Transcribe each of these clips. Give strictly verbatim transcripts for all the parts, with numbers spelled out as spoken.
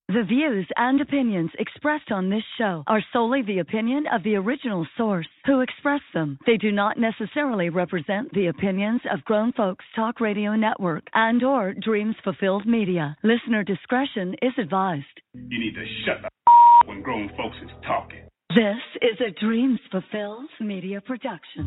The views and opinions expressed on this show are solely the opinion of the original source who expressed them. They do not necessarily represent the opinions of Grown Folks Talk Radio Network and or Dreams Fulfilled Media. Listener discretion is advised. You need to shut the when grown folks is talking. This is a Dreams Fulfilled Media production.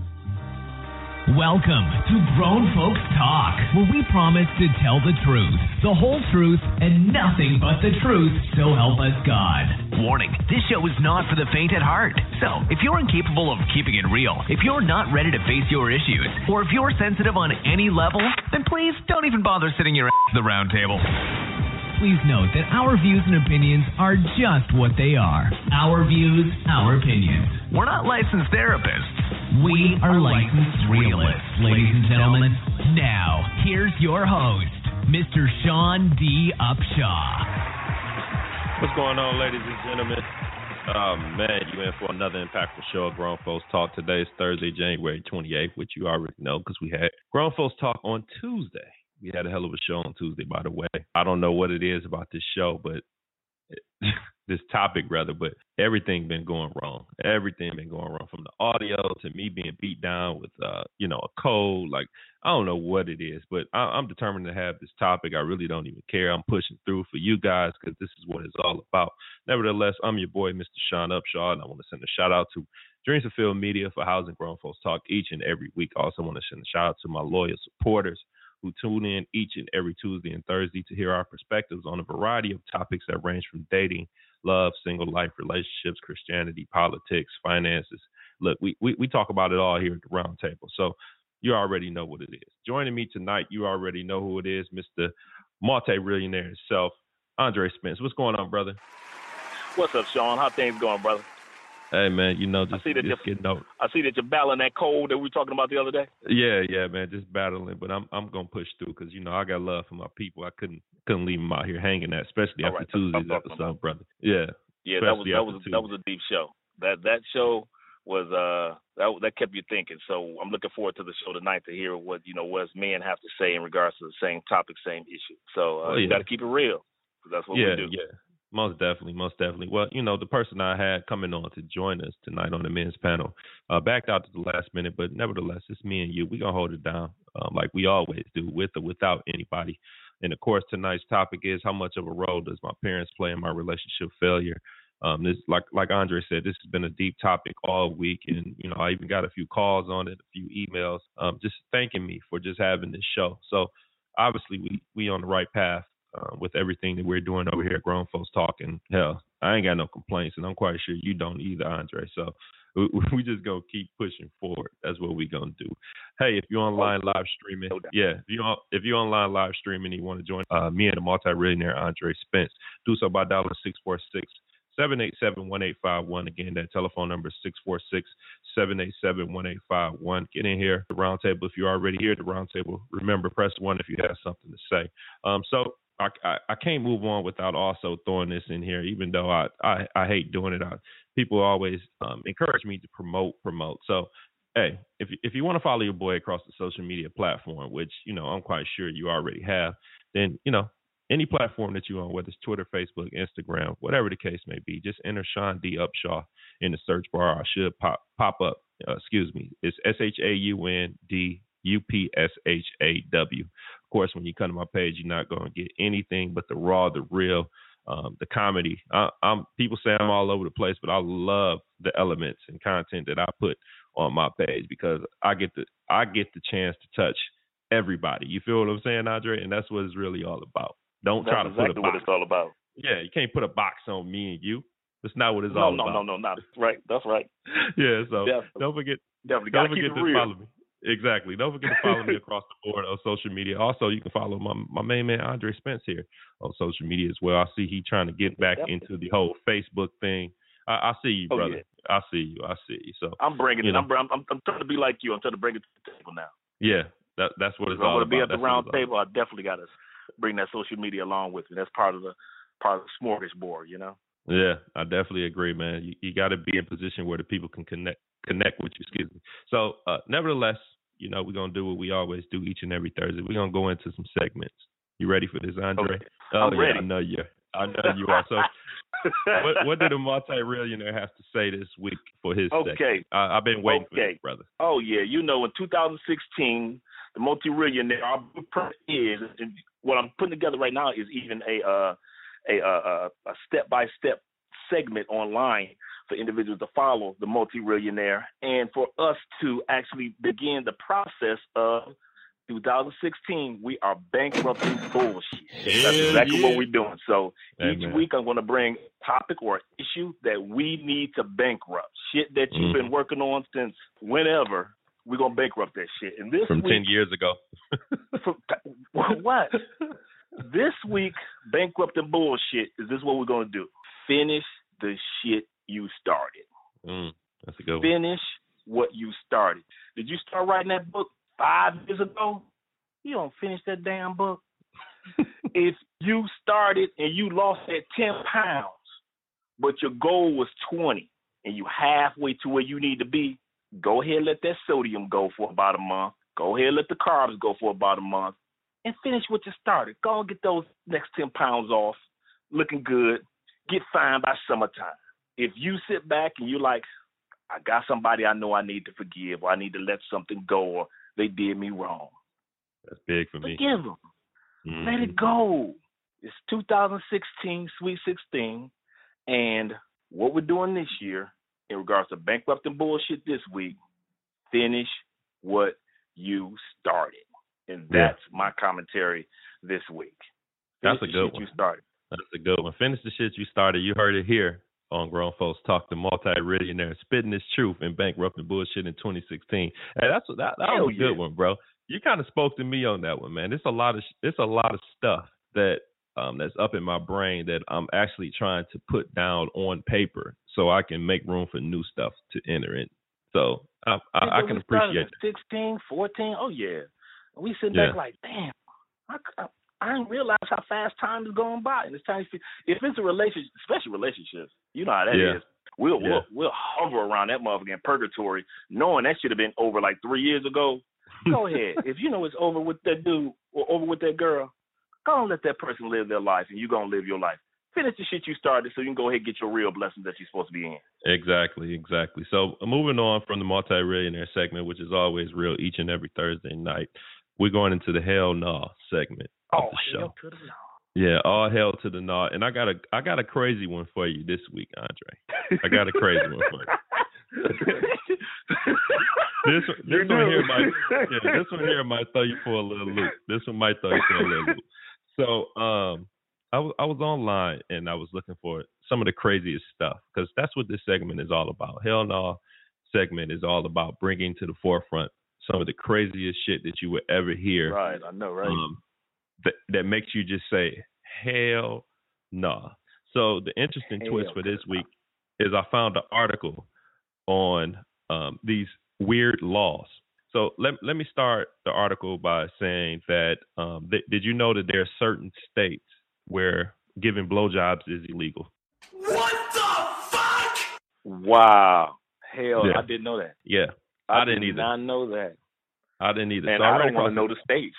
Welcome to Grown Folks Talk, where we promise to tell the truth, the whole truth, and nothing but the truth, so help us God. Warning, this show is not for the faint at heart. So, if you're incapable of keeping it real, if you're not ready to face your issues, or if you're sensitive on any level, then please don't even bother sitting your ass at the round table. Please note that our views and opinions are just what they are. Our views, our opinions. We're not licensed therapists. We are licensed realists, ladies and gentlemen. Now, here's your host, Mister Sean D. Upshaw. What's going on, ladies and gentlemen? Oh, man, you in for another impactful show of Grown Folks Talk. Today is Thursday, January twenty-eighth, which you already know because we had Grown Folks Talk on Tuesday. We had a hell of a show on Tuesday, by the way. I don't know what it is about this show, but this topic, rather, but everything been going wrong. Everything been going wrong, from the audio to me being beat down with, uh, you know, a cold. Like, I don't know what it is, but I, I'm determined to have this topic. I really don't even care. I'm pushing through for you guys because this is what it's all about. Nevertheless, I'm your boy, Mister Sean Upshaw, and I want to send a shout out to Dreams Fulfilled Media for housing Grown Folks Talk each and every week. I also want to send a shout out to my loyal supporters who tune in each and every Tuesday and Thursday to hear our perspectives on a variety of topics that range from dating, love, single life, relationships, Christianity, politics, finances. Look, we, we, we talk about it all here at the round table. So you already know what it is. Joining me tonight, you already know who it is, Mister Multi-Millionaire himself, Andre Spence. What's going on, brother? What's up, Sean? How things going, brother? Hey, man, you know, just, I see that just getting over. I see that you're battling that cold that we were talking about the other day. Yeah, yeah, man, just battling. But I'm I'm going to push through because, you know, I got love for my people. I couldn't couldn't leave them out here hanging that, especially All after right, Tuesday's episode, about. brother. Yeah. Yeah, that was that was Tuesday. that was a deep show. That that show was uh that that kept you thinking. So I'm looking forward to the show tonight to hear what, you know, what us men have to say in regards to the same topic, same issue. So uh, oh, yeah. You got to keep it real because that's what yeah, we do. Yeah. Most definitely, most definitely. Well, you know, the person I had coming on to join us tonight on the men's panel uh, backed out to the last minute, but nevertheless, it's me and you. We're going to hold it down um, like we always do, with or without anybody. And, of course, tonight's topic is how much of a role does my parents play in my relationship failure? Um, this, like like Andre said, this has been a deep topic all week, and, you know, I even got a few calls on it, a few emails, um, just thanking me for just having this show. So, obviously, we we on the right path. Uh, with everything that we're doing over here at Grown Folks Talking. Hell, I ain't got no complaints, and I'm quite sure you don't either, Andre. So we, we just going to keep pushing forward. That's what we're going to do. Hey, if you're online live streaming, yeah, if you're, on, if you're online live streaming and you want to join uh, me and the multi-millionaire Andre Spence, do so by dialing six four six, seven eight seven, one eight five one. Again, that telephone number is six four six, seven eight seven, one eight five one. Get in here, the round table. If you're already here at the round table, remember, press one if you have something to say. Um, so, I, I, I can't move on without also throwing this in here, even though I, I, I hate doing it. I, people always um, encourage me to promote, promote. So, hey, if, if you want to follow your boy across the social media platform, which, you know, I'm quite sure you already have, then, you know, any platform that you're on, whether it's Twitter, Facebook, Instagram, whatever the case may be, just enter Sean D. Upshaw in the search bar. I should pop, pop up. Uh, excuse me. It's S H A U N D U P S H A W. Of course, when you come to my page, you're not going to get anything but the raw, the real, um, the comedy. I, I'm people say I'm all over the place, but I love the elements and content that I put on my page because I get the I get the chance to touch everybody. You feel what I'm saying, Andre? And that's what it's really all about. Don't that's try to exactly put a box. What it's all about. Yeah, you can't put a box on me and you. That's not what it's no, all no, about. No, no, no, no, not right. That's right. Yeah, so Definitely. don't forget. Definitely don't gotta forget keep it to real. follow me. Exactly. Don't forget to follow me across the board on social media. Also, you can follow my my main man Andre Spence here on social media as well. I see he trying to get back Definitely. into the whole Facebook thing. I, I see you, brother. Oh, yeah. I see you. I see you. So I'm bringing you it. know, I'm, I'm I'm trying to be like you. I'm trying to bring it to the table now. Yeah, that that's what it's all about. I want to be at the that's round table. I definitely got to bring that social media along with me. That's part of the part of the smorgasbord, you know. Yeah, I definitely agree, man. You, you got to be in a position where the people can connect connect with you. Excuse me. So, uh, nevertheless, you know, we're gonna do what we always do each and every Thursday. We're gonna go into some segments. You ready for this, Andre? Okay. Oh, I'm yeah, ready. I know you. I know you are. So, what, what did a multi-millionaire have to say this week for his Okay. segment? I, I've been waiting okay. for this, brother. Oh, yeah. You know, in two thousand sixteen, the multi-millionaire, our blueprint is, and what I'm putting together right now is even a, uh, a, uh, a step-by-step segment online for individuals to follow the multi-millionaire and for us to actually begin the process of two thousand sixteen, we are bankrupting bullshit. That's exactly yeah. what we're doing. So hey, each man. week I'm going to bring a topic or issue that we need to bankrupt. Shit that you've mm. been working on since whenever, we're going to bankrupt that shit. And this From week, ten years ago. from, what? This week, bankrupting bullshit, is this what we're going to do? Finish the shit you started. Mm, that's a good one. Finish what you started. Did you start writing that book five years ago? You don't finish that damn book. If you started and you lost that ten pounds, but your goal was twenty, and you halfway to where you need to be, go ahead and let that sodium go for about a month. Go ahead and let the carbs go for about a month, and finish what you started. Go and get those next ten pounds off, looking good. Get fine by summertime. If you sit back and you're like, I got somebody I know I need to forgive, or I need to let something go, or they did me wrong. That's big for me. Forgive them. Mm-hmm. Let it go. It's two thousand sixteen, Sweet sixteen, and what we're doing this year in regards to bankrupting bullshit this week, finish what you started. And that's yeah. my commentary this week. Finish that's a good one. You started. That's a good one. Finish the shit you started. You heard it here on Grown Folks Talk, the multi-millionaire spitting his truth and bankrupting bullshit in twenty sixteen. Hey, that's that, that was a good yeah. one, bro. You kind of spoke to me on that one, man. It's a lot of it's a lot of stuff that um, that's up in my brain that I'm actually trying to put down on paper so I can make room for new stuff to enter in. So I, I, I can appreciate it. sixteen, fourteen, oh yeah. We sitting yeah. back like, damn, I, I, I didn't realize how fast time is going by. And it's time. If it's a relationship, especially relationships, you know how that yeah. is. We'll, yeah. we'll we'll hover around that motherfucker in purgatory, knowing that should have been over like three years ago. Go ahead. If you know it's over with that dude or over with that girl, go and let that person live their life, and you're gonna live your life. Finish the shit you started, so you can go ahead and get your real blessings that you're supposed to be in. Exactly, exactly. So moving on from the multi-millionaire segment, which is always real each and every Thursday night, we're going into the Hell Nah segment of oh, the show. Hell to the nah. Yeah, all hell to the nah. And I got a I got a crazy one for you this week, Andre. I got a crazy one for you. this this one here might yeah, this one here might throw you for a little loop. This one might throw you for a little loop. So um I was I was online and I was looking for some of the craziest stuff because that's what this segment is all about. Hell Nah segment is all about bringing to the forefront some of the craziest shit that you would ever hear. Right, I know, right? Um, that that makes you just say hell nah. So the interesting hell twist for this week is I found an article on um, these weird laws. So let let me start the article by saying that um, th- did you know that there are certain states where giving blowjobs is illegal? What the fuck? Wow. Hell, yeah. I didn't know that. Yeah, I, I didn't did either. not know that. I didn't either. And so I, I don't want to know the states.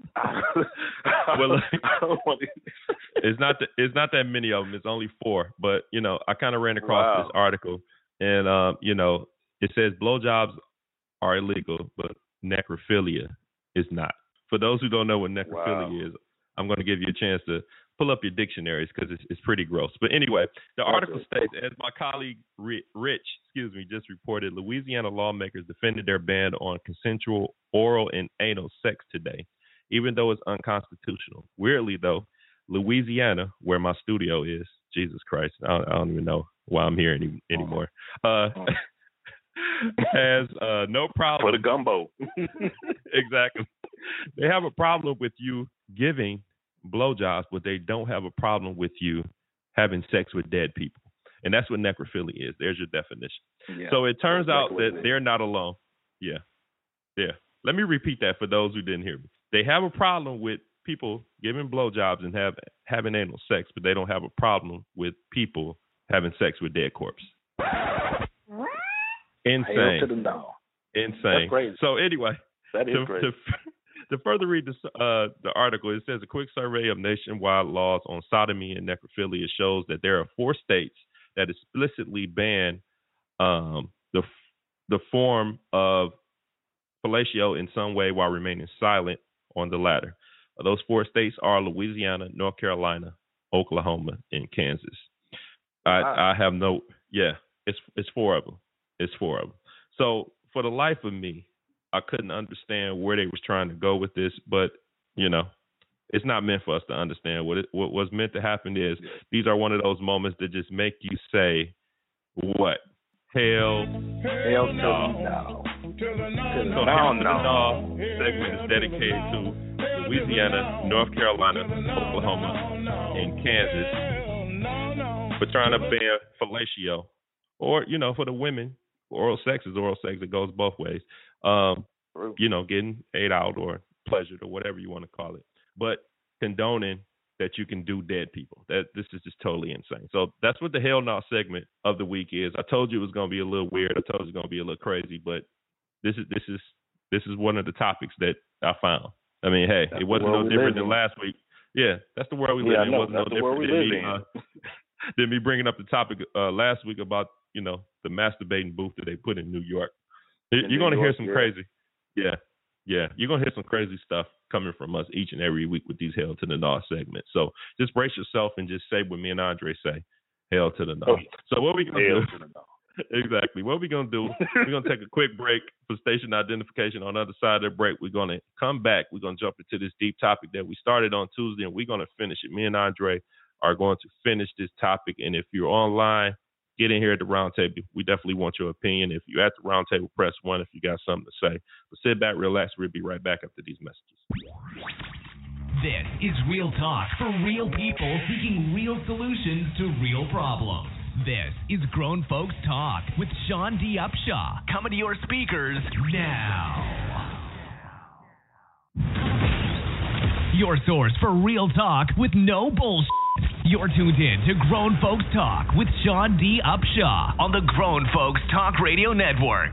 well, I don't want to... it's not that it's not that many of them. It's only four. But you know, I kind of ran across wow. this article, and um, you know, it says blowjobs are illegal, but necrophilia is not. For those who don't know what necrophilia wow. is, I'm going to give you a chance to pull up your dictionaries because it's, it's pretty gross. But anyway, the article states, as my colleague Rich, excuse me, just reported, Louisiana lawmakers defended their ban on consensual oral and anal sex today, even though it's unconstitutional. Weirdly, though, Louisiana, where my studio is, Jesus Christ, I don't, I don't even know why I'm here any, anymore, uh, has uh, no problem. For the gumbo. Exactly. They have a problem with you giving blowjobs, but they don't have a problem with you having sex with dead people. And that's what necrophilia is. There's your definition. Yeah, so it turns out that they're not alone. Yeah. Yeah. Let me repeat that for those who didn't hear me. They have a problem with people giving blowjobs and have having anal sex, but they don't have a problem with people having sex with dead corpse. Insane. To the no. Insane. That's crazy. So anyway, that is to, crazy. To, to further read this, uh, the article, it says a quick survey of nationwide laws on sodomy and necrophilia shows that there are four states that explicitly ban um, the the form of fellatio in some way while remaining silent on the latter. Uh, those four states are Louisiana, North Carolina, Oklahoma, and Kansas. I, wow. I have no, yeah, it's it's four of them. It's four of them. So for the life of me, I couldn't understand where they was trying to go with this, but you know, it's not meant for us to understand. What it, what was meant to happen is these are one of those moments that just make you say, "What? Hell, hell no." no. So the Hell to the No segment is dedicated to Louisiana, North Carolina, Oklahoma, and Kansas for trying to ban fellatio, or you know, for the women, oral sex is oral sex. It goes both ways. Um, you know, getting ate out or pleasured or whatever you want to call it, but condoning that you can do dead people. That this is just totally insane. So that's what the Hell No segment of the week is. I told you it was going to be a little weird. I told you it was going to be a little crazy, but this is this is this is one of the topics that I found. I mean, hey, that's it wasn't no different than last week. Yeah, that's the world we live in. It wasn't no different than me, uh, than me bringing up the topic uh, last week about, you know, the masturbating booth that they put in New York. In You're going to hear some yeah. crazy. Yeah, yeah. You're going to hear some crazy stuff coming from us each and every week with these Hell to the No segments. So just brace yourself and just say what me and Andre say, Hell to the No. Oh, so what we going to do? To the no. Exactly. What we're going to do, we're going to take a quick break for station identification. On the other side of the break, we're going to come back. We're going to jump into this deep topic that we started on Tuesday, and we're going to finish it. Me and Andre are going to finish this topic. And if you're online, get in here at the round table. We definitely want your opinion. If you're at the round table, press one if you got something to say. But sit back, relax. We'll be right back after these messages. This is Real Talk for real people seeking real solutions to real problems. This is Grown Folks Talk with Sean D. Upshaw. Coming to your speakers now. Your source for real talk with no bullshit. You're tuned in to Grown Folks Talk with Sean D. Upshaw on the Grown Folks Talk Radio Network.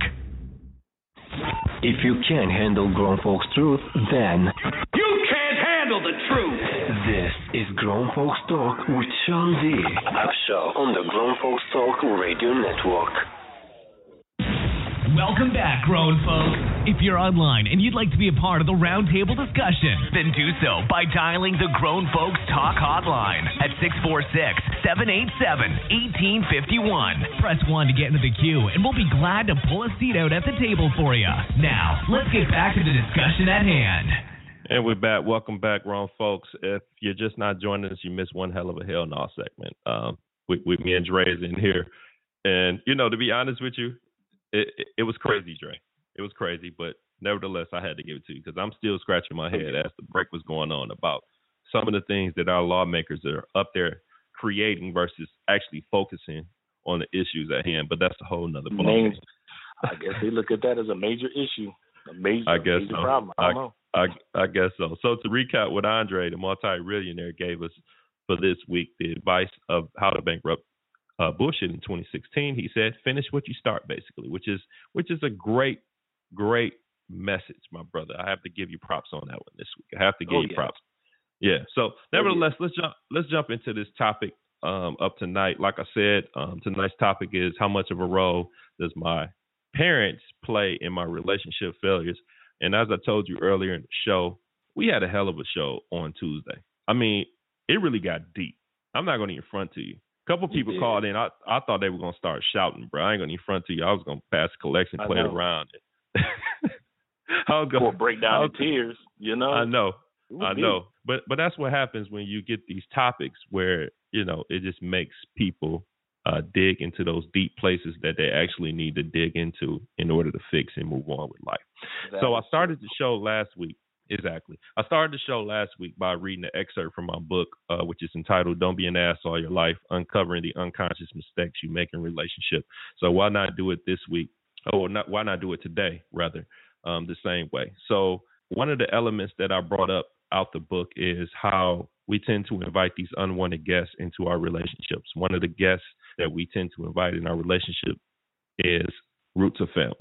If you can't handle Grown Folks Truth, then you can't handle the truth. This is Grown Folks Talk with Sean D. Upshaw on the Grown Folks Talk Radio Network. Welcome back, grown folks. If you're online and you'd like to be a part of the roundtable discussion, then do so by dialing the Grown Folks Talk hotline at six four six, seven eight seven, one eight five one. Press one to get into the queue, and we'll be glad to pull a seat out at the table for you. Now, let's get back to the discussion at hand. And we're back. Welcome back, grown folks. If you're just not joining us, you missed one hell of a Hell No segment. Um, with, with me and Dre's in here. And, you know, to be honest with you, It, it, it was crazy, Dre. It was crazy, but nevertheless, I had to give it to you because I'm still scratching my head as the break was going on about some of the things that our lawmakers are up there creating versus actually focusing on the issues at hand. But that's a whole nother problem. I guess they look at that as a major issue, a major, I guess major so. problem. I don't I, know. I, I guess so. So to recap what Andre, the multi-millionaire, gave us for this week, the advice of how to bankrupt Uh, bullshit in twenty sixteen, he said, finish what you start, basically, which is which is a great, great message, my brother. I have to give you props on that one this week. I have to give oh, you yeah. props. Yeah. So, nevertheless, oh, yeah. let's jump let's jump into this topic um, of tonight. Like I said, um, tonight's topic is how much of a role does my parents play in my relationship failures? And as I told you earlier in the show, we had a hell of a show on Tuesday. I mean, it really got deep. I'm not going to even front to you. A couple people called in. I, I thought they were going to start shouting, bro. I ain't going to front to you. I was going to pass a collection, play it around. I was going to break down in tears, you know? I know. I know. But but that's what happens when you get these topics where, you know, it just makes people uh, dig into those deep places that they actually need to dig into in order to fix and move on with life. That so I started the show last week. Exactly. I started the show last week by reading an excerpt from my book, uh, which is entitled Don't Be an Ass All Your Life, Uncovering the Unconscious Mistakes You Make in Relationship. So why not do it this week? Oh, not why not do it today, rather, um, the same way. So one of the elements that I brought up out the book is how we tend to invite these unwanted guests into our relationships. One of the guests that we tend to invite in our relationship is roots of family.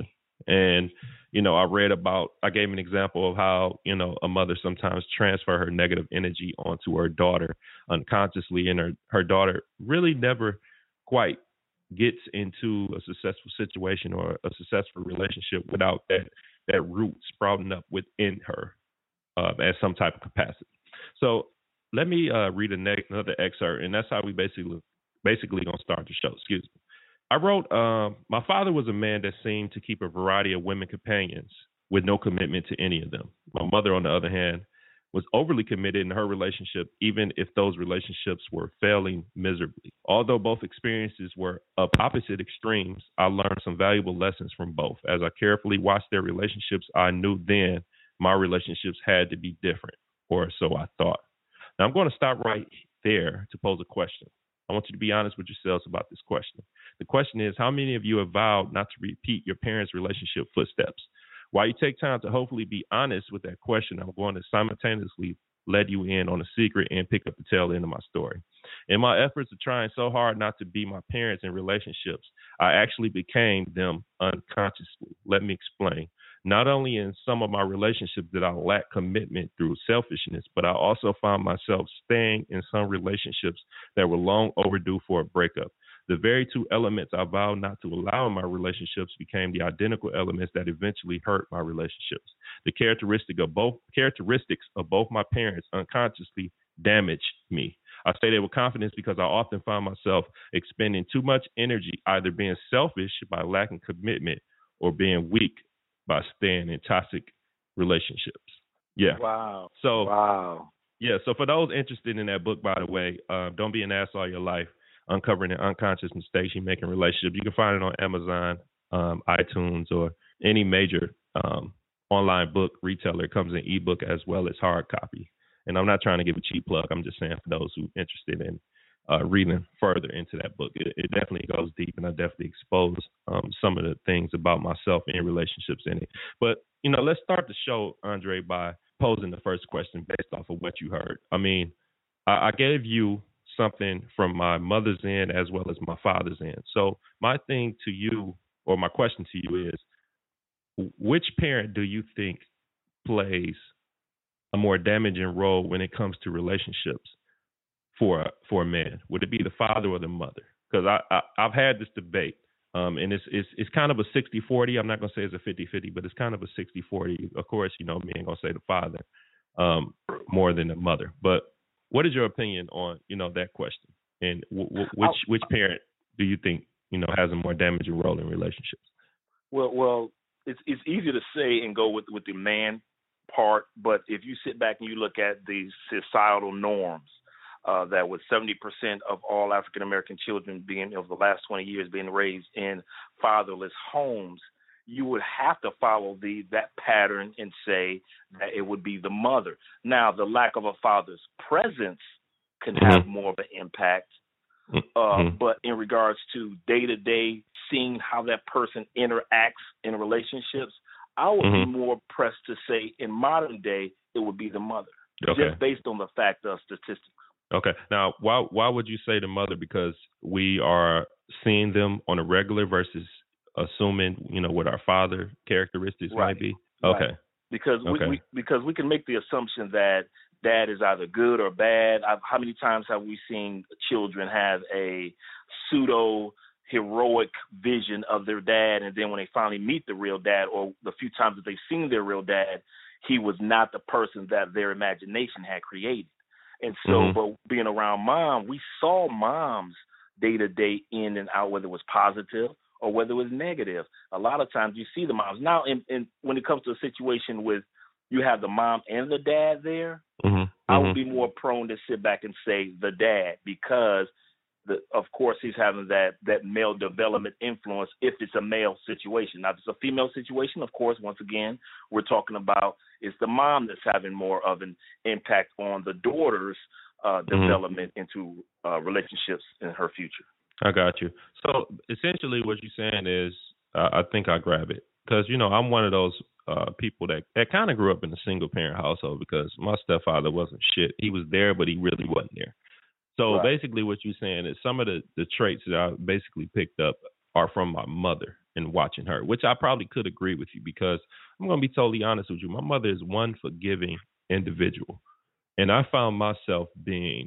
And, you know, I read about, I gave an example of how, you know, a mother sometimes transfer her negative energy onto her daughter unconsciously, and her, her daughter really never quite gets into a successful situation or a successful relationship without that, that root sprouting up within her uh, at some type of capacity. So let me uh, read a ne- another excerpt, and that's how we basically basically going to start the show. Excuse me. I wrote, um, my father was a man that seemed to keep a variety of women companions with no commitment to any of them. My mother, on the other hand, was overly committed in her relationship, even if those relationships were failing miserably. Although both experiences were of opposite extremes, I learned some valuable lessons from both. As I carefully watched their relationships, I knew then my relationships had to be different, or so I thought. Now, I'm going to stop right there to pose a question. I want you to be honest with yourselves about this question. The question is, how many of you have vowed not to repeat your parents' relationship footsteps? While you take time to hopefully be honest with that question, I'm going to simultaneously let you in on a secret and pick up the tail end of my story. In my efforts of trying so hard not to be my parents in relationships, I actually became them unconsciously. Let me explain. Not only in some of my relationships did I lack commitment through selfishness, but I also found myself staying in some relationships that were long overdue for a breakup. The very two elements I vowed not to allow in my relationships became the identical elements that eventually hurt my relationships. The characteristic of both characteristics of both my parents unconsciously damaged me. I say that with confidence because I often find myself expending too much energy either being selfish by lacking commitment or being weak by staying in toxic relationships. Yeah. Wow. So, wow. Yeah. So for those interested in that book, by the way, uh, Don't Be an Ass All Your Life, Uncovering the Unconscious Mistakes You Make in Relationships. You can find it on Amazon, um, iTunes, or any major um, online book retailer. It comes in ebook as well as hard copy. And I'm not trying to give a cheap plug. I'm just saying for those who are interested in uh, reading further into that book, it, it definitely goes deep, and I definitely expose um, some of the things about myself and relationships in it. But, you know, let's start the show, Andre, by posing the first question based off of what you heard. I mean, I, I gave you something from my mother's end as well as my father's end. So my thing to you, or my question to you is, which parent do you think plays a more damaging role when it comes to relationships for a, for a man? Would it be the father or the mother? Because I, I, I've had this debate, um, and it's, it's it's kind of a sixty forty. I'm not going to say it's a fifty-fifty, but it's kind of a sixty forty. Of course, you know, me ain't going to say the father um, more than the mother. But what is your opinion on, you know, that question? And w- w- which which parent do you think, you know, has a more damaging role in relationships? Well, well, it's it's easy to say and go with with the man part, but if you sit back and you look at the societal norms, uh, that with seventy percent of all African American children being over the last twenty years being raised in fatherless homes, you would have to follow the that pattern and say that it would be the mother. Now, the lack of a father's presence can mm-hmm. have more of an impact, uh, mm-hmm. but in regards to day-to-day seeing how that person interacts in relationships, I would mm-hmm. be more pressed to say in modern day it would be the mother, okay. just based on the fact of statistics. Okay. Now, why why would you say the mother? Because we are seeing them on a regular versus assuming, you know, what our father characteristics right. might be? Okay. Right. Because okay. we, we because we can make the assumption that dad is either good or bad. I've, how many times have we seen children have a pseudo heroic vision of their dad, and then when they finally meet the real dad, or the few times that they've seen their real dad, he was not the person that their imagination had created. And so, mm-hmm. but being around mom, we saw moms day to day in and out, whether it was positive or whether it was negative. A lot of times you see the moms. Now, in, in, when it comes to a situation with you have the mom and the dad there, mm-hmm. I would be more prone to sit back and say the dad, because, the, of course, he's having that, that male development influence if it's a male situation. Now, if it's a female situation, of course, once again, we're talking about it's the mom that's having more of an impact on the daughter's uh, mm-hmm. development into uh, relationships in her future. I got you. So essentially what you're saying is, uh, I think I grab it. Because, you know, I'm one of those uh, people that, that kind of grew up in a single-parent household because my stepfather wasn't shit. He was there, but he really wasn't there. So right. basically what you're saying is some of the, the traits that I basically picked up are from my mother. and watching her, which I probably could agree with you because I'm going to be totally honest with you. My mother is one forgiving individual, and I found myself being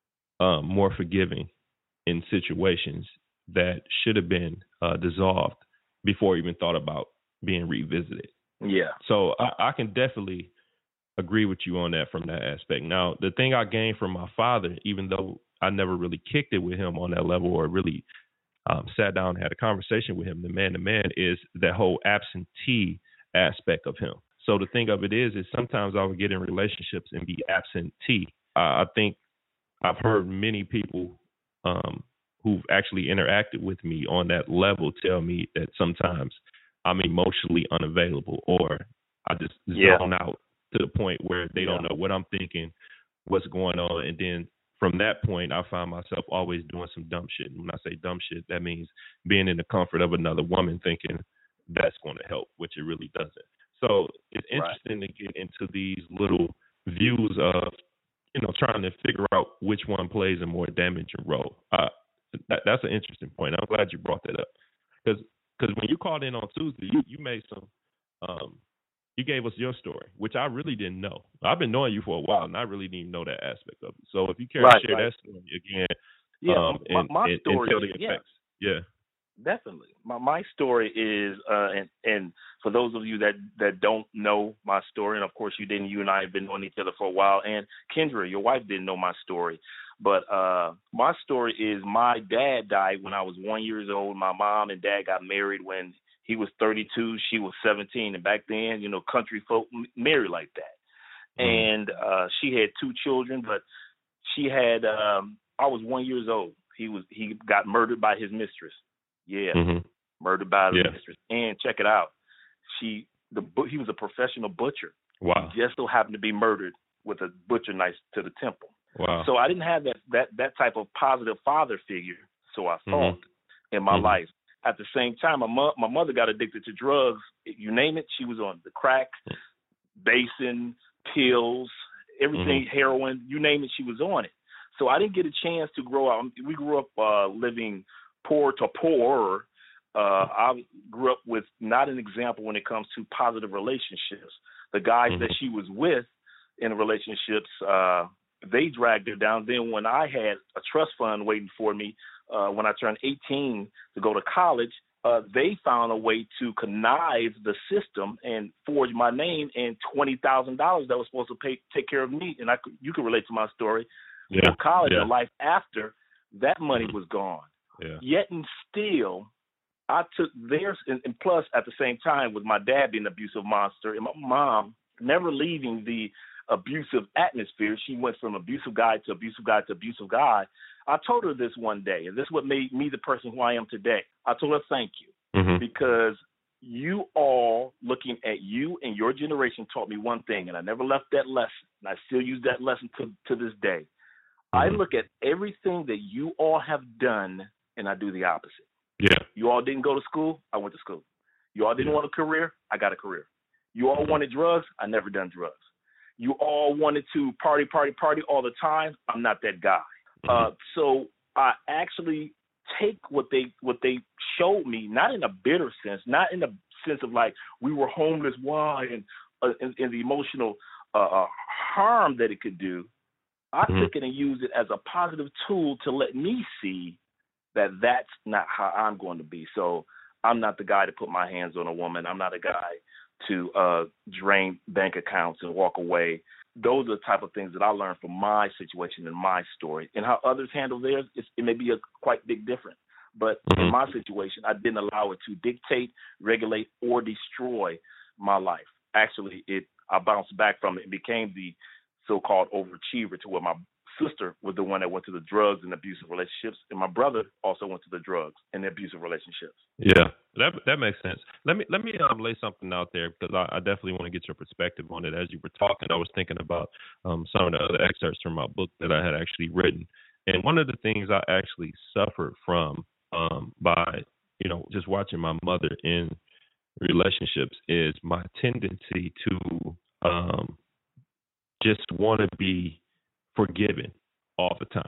um, more forgiving in situations that should have been uh, dissolved before I even thought about being revisited. Yeah. So I, I can definitely agree with you on that from that aspect. Now, the thing I gained from my father, even though I never really kicked it with him on that level or really um, sat down and had a conversation with him, the man to man, is that whole absentee aspect of him. So the thing of it is, is sometimes I would get in relationships and be absentee. Uh, I think I've heard many people um, who've actually interacted with me on that level tell me that sometimes I'm emotionally unavailable, or I just yeah. zone out to the point where they yeah. don't know what I'm thinking, what's going on. And then from that point, I find myself always doing some dumb shit. And when I say dumb shit, that means being in the comfort of another woman thinking that's going to help, which it really doesn't. So it's interesting right. to get into these little views of, you know, trying to figure out which one plays a more damaging role. Uh, that, that's an interesting point. I'm glad you brought that up. Because when you called in on Tuesday, you, you made some um, – you gave us your story, which I really didn't know. I've been knowing you for a while, and I really didn't even know that aspect of it. So if you care right, to share right. that story again, yeah, um, my, and, my and, story, and tell the effects. Yeah, yeah. Definitely. My my story is, uh, and and for those of you that, that don't know my story, and of course you didn't, you and I have been knowing each other for a while, and Kendra, your wife, didn't know my story. But uh, my story is my dad died when I was one year old. My mom and dad got married when he was thirty-two, she was seventeen, and back then, you know, country folk married like that. Mm-hmm. And uh, she had two children, but she had, um, I was one year old. He was he got murdered by his mistress. Yeah, mm-hmm. murdered by his yeah. mistress. And check it out, she the he was a professional butcher. Wow. He just so happened to be murdered with a butcher knife to the temple. Wow. So I didn't have that that that type of positive father figure. So I thought mm-hmm. in my mm-hmm. life. At the same time, my, mo- my mother got addicted to drugs. You name it, she was on the crack, basin, pills, everything, mm-hmm. heroin, you name it, she was on it. So I didn't get a chance to grow up. We grew up uh, living poor to poor. Uh, I grew up with not an example when it comes to positive relationships. The guys mm-hmm. that she was with in relationships, uh, they dragged her down. Then when I had a trust fund waiting for me, Uh, when I turned eighteen to go to college, uh, they found a way to connive the system and forge my name and twenty thousand dollars that was supposed to pay, take care of me. And I could, you can relate to my story. Yeah. For college yeah. and life after, that money was gone. Yeah. Yet and still, I took theirs. And, and plus, at the same time, with my dad being an abusive monster and my mom never leaving the abusive atmosphere, she went from abusive guy to abusive guy to abusive guy. I told her this one day, and this is what made me the person who I am today. I told her, thank you, mm-hmm. because you all, looking at you and your generation, taught me one thing, and I never left that lesson, and I still use that lesson to, to this day. Mm-hmm. I look at everything that you all have done, and I do the opposite. Yeah. You all didn't go to school, I went to school. You all didn't yeah. want a career, I got a career. You all mm-hmm. wanted drugs, I never done drugs. You all wanted to party, party, party all the time, I'm not that guy. Uh, so I actually take what they what they showed me, not in a bitter sense, not in the sense of like we were homeless, why, and uh, in, in the emotional uh, harm that it could do. I mm-hmm. took it and used it as a positive tool to let me see that that's not how I'm going to be. So I'm not the guy to put my hands on a woman. I'm not a guy to uh, drain bank accounts and walk away. Those are the type of things that I learned from my situation and my story. And how others handle theirs, it's, it may be a quite big difference. But mm-hmm. in my situation, I didn't allow it to dictate, regulate, or destroy my life. Actually, it I bounced back from it and became the so-called overachiever, to where my sister was the one that went to the drugs and abusive relationships, and my brother also went to the drugs and the abusive relationships. Yeah, that that makes sense. Let me let me um, lay something out there, because I, I definitely want to get your perspective on it. As you were talking, I was thinking about um, some of the other excerpts from my book that I had actually written, and one of the things I actually suffered from um, by you know just watching my mother in relationships is my tendency to um, just want to be forgiven all the time.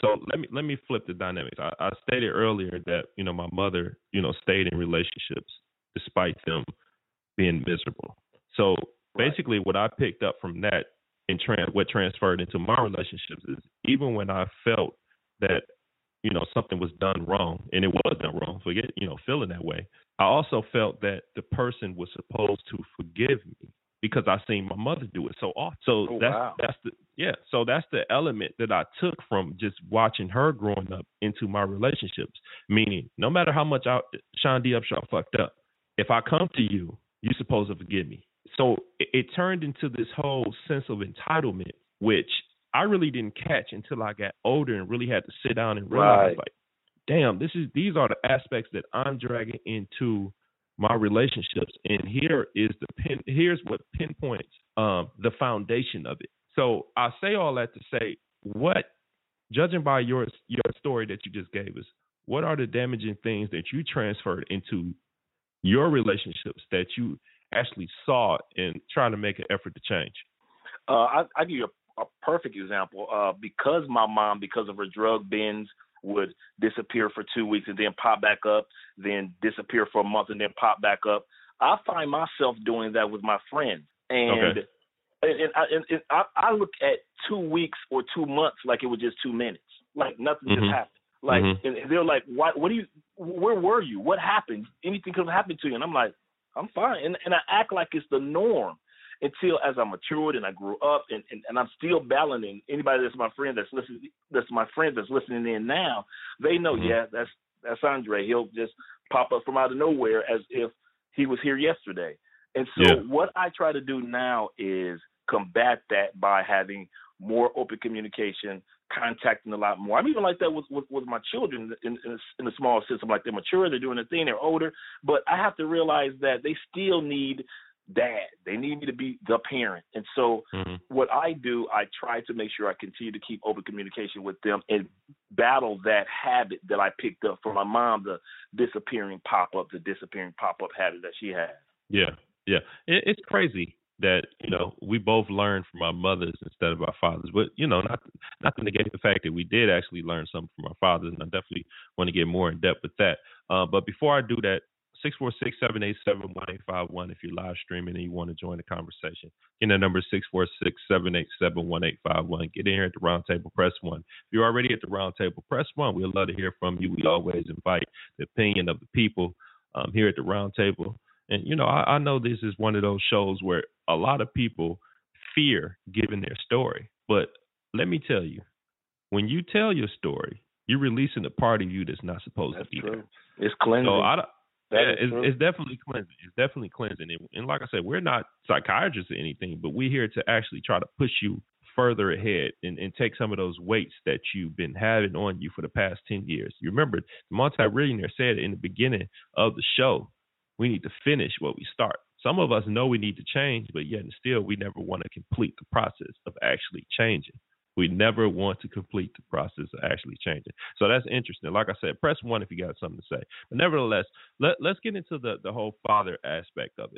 So let me let me flip the dynamics. I, I stated earlier that, you know, my mother, you know, stayed in relationships despite them being miserable. So basically what I picked up from that and trans- what transferred into my relationships is even when I felt that, you know, something was done wrong, and it was done wrong, forget, you know, feeling that way, I also felt that the person was supposed to forgive me because I seen my mother do it so often. So oh, that's wow. that's the yeah. So that's the element that I took from just watching her growing up into my relationships. Meaning, no matter how much I, Sean D. Upshaw fucked up, if I come to you, you're supposed to forgive me. So it, it turned into this whole sense of entitlement, which I really didn't catch until I got older and really had to sit down and realize, right. like, damn, this is these are the aspects that I'm dragging into my relationships, and here is the pin. Here's what pinpoints um, the foundation of it. So I say all that to say, what, judging by your your story that you just gave us, what are the damaging things that you transferred into your relationships that you actually saw and trying to make an effort to change? Uh, I, I give you a, a perfect example. Uh, because my mom, because of her drug binge, would disappear for two weeks and then pop back up, then disappear for a month and then pop back up. I find myself doing that with my friends. And okay. and, and, I, and, and I, I look at two weeks or two months like it was just two minutes, like nothing mm-hmm. just happened. Like, mm-hmm. and they're like, "Why? What do you? Where were you? What happened? Anything could have happened to you?" And I'm like, "I'm fine," and and I act like it's the norm until as I matured and I grew up, and, and, and I'm still balancing. Anybody that's my friend that's listening, that's my friend that's listening in now, they know, mm-hmm. yeah, that's that's Andre. He'll just pop up from out of nowhere as if he was here yesterday. And so yeah. what I try to do now is combat that by having more open communication, contacting a lot more. I'm even like that with, with, with my children in, in, a, in a small sense. I'm like, they're mature, they're doing their thing, they're older, but I have to realize that they still need dad. They need me to be the parent. And so mm-hmm. what I do, I try to make sure I continue to keep open communication with them and battle that habit that I picked up from my mom, the disappearing pop-up, the disappearing pop-up habit that she had. Yeah, yeah. It, it's crazy that, you know, we both learned from our mothers instead of our fathers. But, you know, not, not to negate the fact that we did actually learn something from our fathers, and I definitely want to get more in depth with that. Uh, but before I do that, six four six, seven eight seven, one eight five one if you're live streaming and you want to join the conversation. Again, that number is six four six, seven eight seven, one eight five one. Get in here at the round table, press one. If you're already at the round table, press one. We'd love to hear from you. We always invite the opinion of the people um, here at the round table. And, you know, I, I know this is one of those shows where a lot of people fear giving their story. But let me tell you, when you tell your story, you're releasing a part of you that's not supposed that's to be true. there. It's cleansing. So I don't, yeah, it's, true. it's definitely cleansing. It's definitely cleansing. And, and like I said, we're not psychiatrists or anything, but we're here to actually try to push you further ahead and, and take some of those weights that you've been having on you for the past ten years. You remember, the multi-millionaire said in the beginning of the show, we need to finish what we start. Some of us know we need to change, but yet and still we never want to complete the process of actually changing. We never want to complete the process of actually changing. So that's interesting. Like I said, press one if you got something to say. But nevertheless, let, let's get into the, the whole father aspect of it.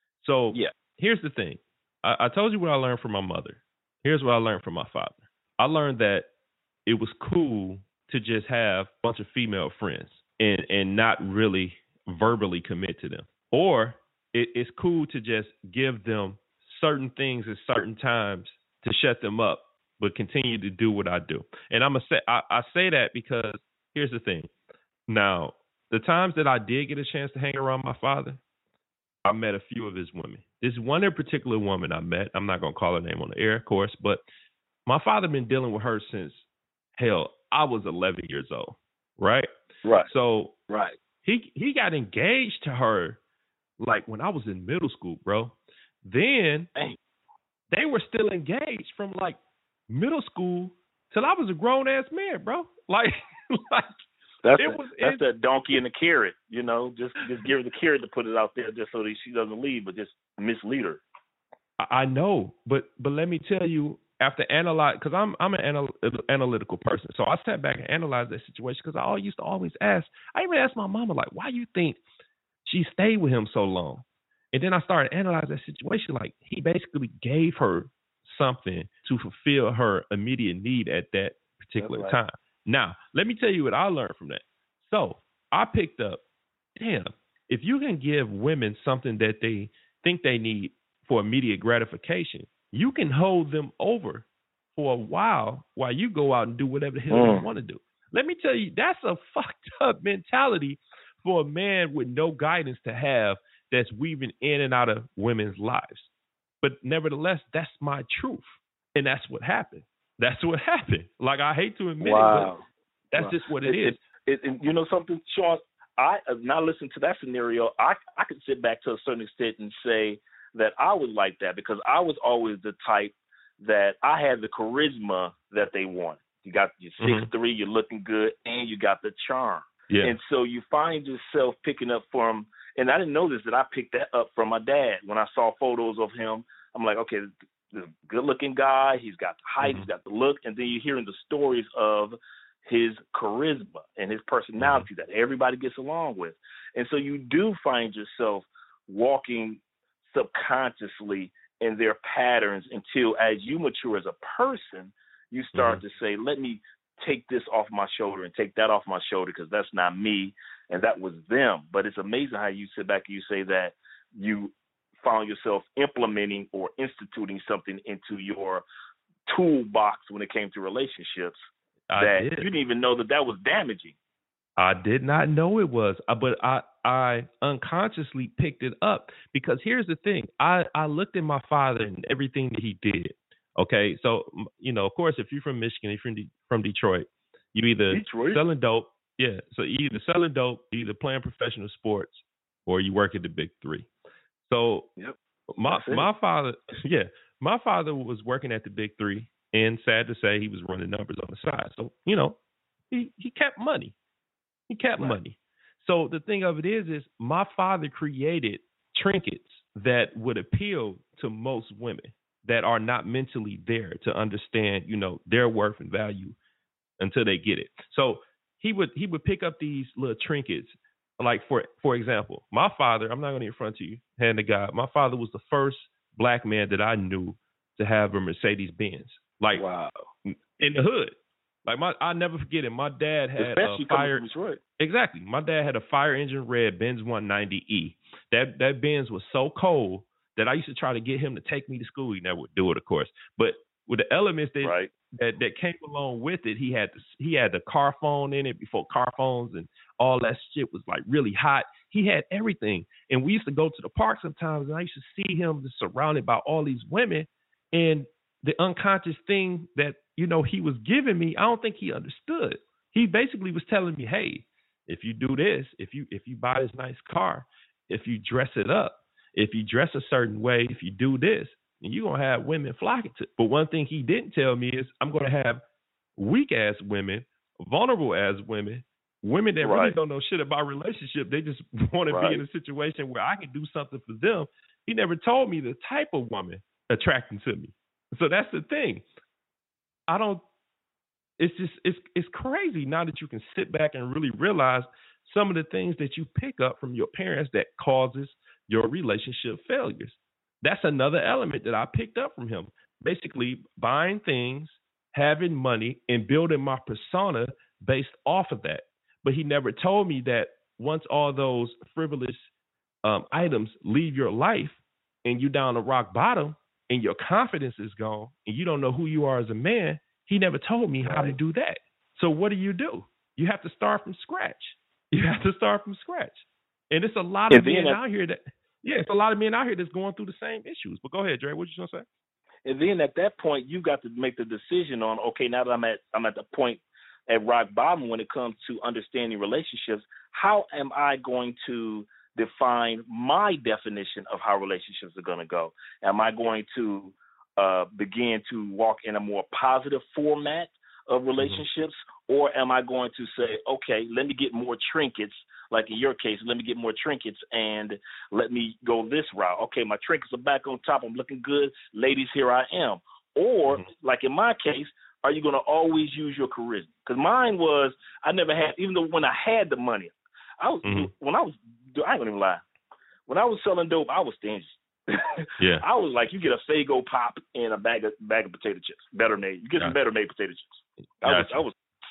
So yeah. here's the thing. I, I told you what I learned from my mother. Here's what I learned from my father. I learned that it was cool to just have a bunch of female friends and, and not really verbally commit to them. Or it, it's cool to just give them certain things at certain times to shut them up, but continue to do what I do. And I'm gonna say I, I say that because here's the thing. Now, the times that I did get a chance to hang around my father, I met a few of his women. This one in particular woman I met, I'm not gonna call her name on the air, of course, but my father been dealing with her since hell, I was eleven years old. Right? Right. So right. he he got engaged to her like when I was in middle school, bro. Then Dang. They were still engaged from like middle school till I was a grown ass man, bro. Like, like that's it a, was. That's it, the donkey and the carrot, you know. Just just give her the carrot to put it out there, just so that she doesn't leave, but just mislead her. I know, but but let me tell you, after analyze, because I'm I'm an anal, analytical person, so I sat back and analyzed that situation because I all used to always ask. I even asked my mama like, why you think she stayed with him so long? And then I started analyzing that situation. Like, he basically gave her something to fulfill her immediate need at that particular right. time. Now, let me tell you what I learned from that. So I picked up, damn, if you can give women something that they think they need for immediate gratification, you can hold them over for a while while you go out and do whatever the hell mm. you want to do. Let me tell you, that's a fucked up mentality for a man with no guidance to have that's weaving in and out of women's lives. But nevertheless, that's my truth. And that's what happened. That's what happened. Like, I hate to admit wow. it, but that's wow. just what it, it is. It, it, you know something, Sean? I now listen to that scenario. I I could sit back to a certain extent and say that I was like that because I was always the type that I had the charisma that they wanted. You got your six mm-hmm. three, you're looking good, and you got the charm. Yeah. And so you find yourself picking up from, and I didn't know this, that I picked that up from my dad. When I saw photos of him, I'm like, okay, the good-looking guy, he's got the height, mm-hmm. he's got the look, and then you're hearing the stories of his charisma and his personality mm-hmm. that everybody gets along with. And so you do find yourself walking subconsciously in their patterns until as you mature as a person, you start mm-hmm. to say, let me take this off my shoulder and take that off my shoulder because that's not me and that was them. But it's amazing how you sit back and you say that you found yourself implementing or instituting something into your toolbox when it came to relationships I that did. you didn't even know that that was damaging. I did not know it was, but I I unconsciously picked it up because here's the thing. I, I looked at my father and everything that he did. Okay, so, you know, of course, if you're from Michigan, if you're from, De- from Detroit, you either Detroit? selling dope. Yeah, so you either selling dope, you either playing professional sports, or you work at the Big Three. So yep. my my father, yeah, my father was working at the Big Three, and sad to say, he was running numbers on the side. So, you know, he, he kept money. He kept right. money. So the thing of it is, is my father created trinkets that would appeal to most women that are not mentally there to understand, you know, their worth and value until they get it. So he would he would pick up these little trinkets. Like, for for example, my father, I'm not going to in front of you, hand to God, my father was the first black man that I knew to have a Mercedes Benz. Like, wow. in the hood. Like, my, I'll never forget it. My dad had Especially a fire. Coming from Detroit. Exactly. My dad had a fire engine red Benz one ninety E. That that Benz was so cold that I used to try to get him to take me to school. He never would do it, of course. But with the elements that right. that, that came along with it, he had the, he had the car phone in it before car phones and all that shit was like really hot. He had everything. And we used to go to the park sometimes, and I used to see him just surrounded by all these women. And the unconscious thing that, you know, he was giving me, I don't think he understood. He basically was telling me, hey, if you do this, if you if you buy this nice car, if you dress it up, if you dress a certain way, if you do this, and you're going to have women flocking to. But one thing he didn't tell me is I'm going to have weak-ass women, vulnerable-ass women, women that right. really don't know shit about relationship. They just want to right. be in a situation where I can do something for them. He never told me the type of woman attracting to me. So that's the thing. I don't, it's just, it's it's crazy now that you can sit back and really realize some of the things that you pick up from your parents that causes your relationship failures. That's another element that I picked up from him. Basically, buying things, having money, and building my persona based off of that. But he never told me that once all those frivolous um, items leave your life and you down to rock bottom and your confidence is gone and you don't know who you are as a man, he never told me how to do that. So what do you do? You have to start from scratch. You have to start from scratch. And it's a lot of men out here that, yeah, it's a lot of men out here that's going through the same issues. But go ahead, Dre, what you going to say? And then at that point, you got to make the decision on, okay, now that I'm at I'm at the point at rock bottom when it comes to understanding relationships, how am I going to define my definition of how relationships are going to go? Am I going to uh, begin to walk in a more positive format of relationships, mm-hmm. or am I going to say, okay, let me get more trinkets, like in your case, let me get more trinkets and let me go this route. Okay, my trinkets are back on top. I'm looking good. Ladies, here I am. Or, mm-hmm. like in my case, are you going to always use your charisma? Because mine was, I never had, even though when I had the money, I was, mm-hmm. when I was, I ain't going to even lie. When I was selling dope, I was stingy. Yeah. I was like, you get a Faygo pop and a bag of bag of potato chips, better made. You get some better made potato chips. I was, I was,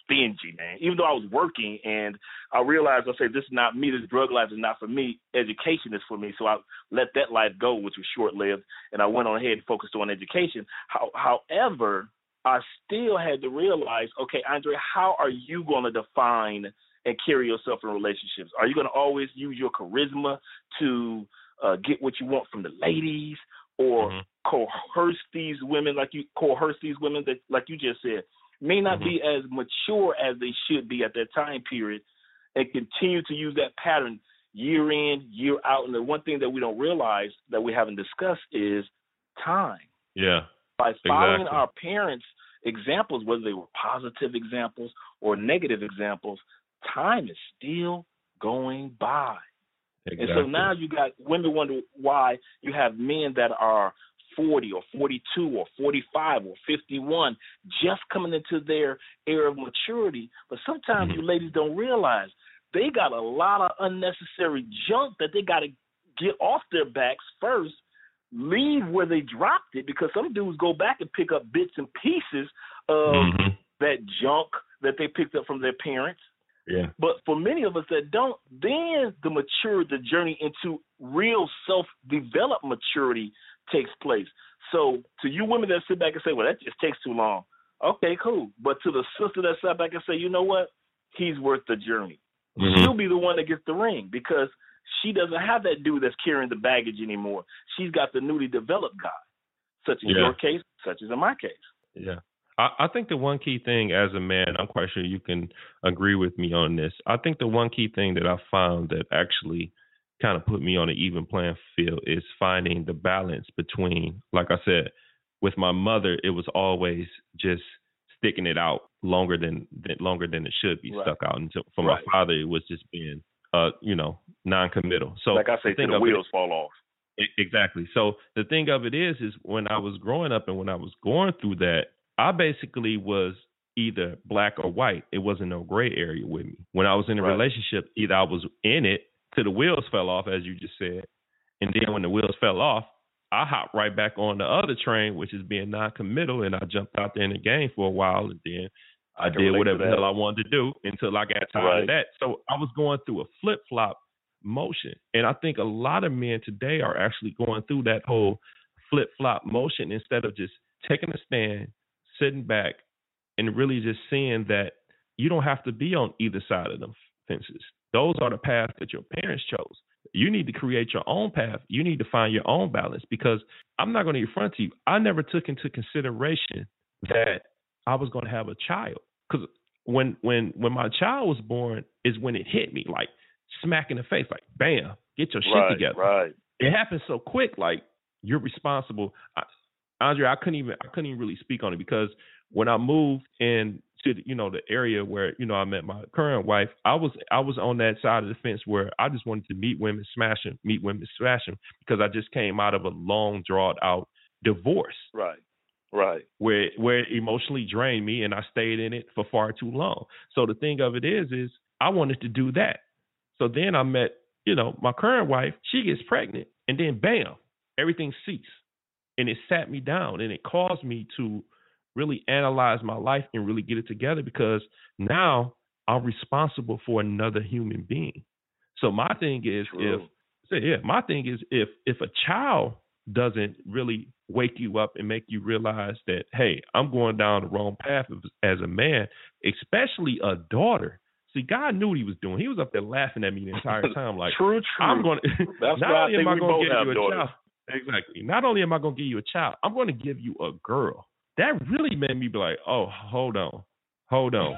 stingy, man. Even though I was working, and I realized, I said, this is not me. This drug life is not for me. Education is for me. So I let that life go, which was short-lived, and I went on ahead and focused on education. How, however, I still had to realize, okay, Andre, how are you going to define and carry yourself in relationships? Are you going to always use your charisma to uh, get what you want from the ladies, or mm-hmm. coerce these women like you coerce these women that, like you just said, may not mm-hmm. be as mature as they should be at that time period, and continue to use that pattern year in, year out? And the one thing that we don't realize that we haven't discussed is time. Yeah. By following exactly. our parents' examples, whether they were positive examples or negative examples, time is still going by. Exactly. And so now you got women wonder why you have men that are forty or forty-two or forty-five or fifty-one just coming into their era of maturity. But sometimes mm-hmm. you ladies don't realize they got a lot of unnecessary junk that they got to get off their backs first, leave where they dropped it, because some dudes go back and pick up bits and pieces of mm-hmm. that junk that they picked up from their parents. Yeah. But for many of us that don't, then the mature, the journey into real self-developed maturity takes place. So to you women that sit back and say, well, that just takes too long. Okay, cool. But to the sister that sat back and say, you know what, he's worth the journey. Mm-hmm. She'll be the one that gets the ring, because she doesn't have that dude that's carrying the baggage anymore. She's got the newly developed guy, such in yeah. your case, such as in my case. Yeah. I think the one key thing as a man, I'm quite sure you can agree with me on this. I think the one key thing that I found that actually kind of put me on an even playing field is finding the balance between, like I said, with my mother, it was always just sticking it out longer than, than longer than it should be right. stuck out. And so for right. my father, it was just being, uh, you know, non-committal. So like I say, the, the wheels it, fall off. Exactly. So the thing of it is, is when I was growing up and when I was going through that, I basically was either black or white. It wasn't no gray area with me. When I was in a right. relationship, either I was in it till the wheels fell off, as you just said, and then when the wheels fell off, I hopped right back on the other train, which is being non-committal, and I jumped out there in the game for a while, and then I, I did whatever the hell I wanted to do until I got tired right. of that. So I was going through a flip-flop motion, and I think a lot of men today are actually going through that whole flip-flop motion instead of just taking a stand, sitting back, and really just seeing that you don't have to be on either side of the fences. Those are the paths that your parents chose. You need to create your own path. You need to find your own balance, because I'm not going to front to you. I never took into consideration that I was going to have a child, because when when when my child was born is when it hit me like smack in the face, like bam, get your shit right, together. Right. It happened so quick, like you're responsible. I, Andre, I couldn't even I couldn't even really speak on it, because when I moved in to the, you know the area where you know I met my current wife, I was I was on that side of the fence where I just wanted to meet women, smash them, meet women, smash them, because I just came out of a long, drawn out divorce. Right, right. Where where it emotionally drained me, and I stayed in it for far too long. So the thing of it is, is I wanted to do that. So then I met you know my current wife. She gets pregnant, and then bam, everything ceased. And it sat me down, and it caused me to really analyze my life and really get it together, because now I'm responsible for another human being. So my thing is, True. if yeah, my thing is if if a child doesn't really wake you up and make you realize that, hey, I'm going down the wrong path as a man, especially a daughter. See, God knew what he was doing. He was up there laughing at me the entire time, like, true, true. I'm going to. That's not why only I am I going to give you a daughters. child. Exactly. Not only am I going to give you a child, I'm going to give you a girl. That really made me be like, oh, hold on, hold on.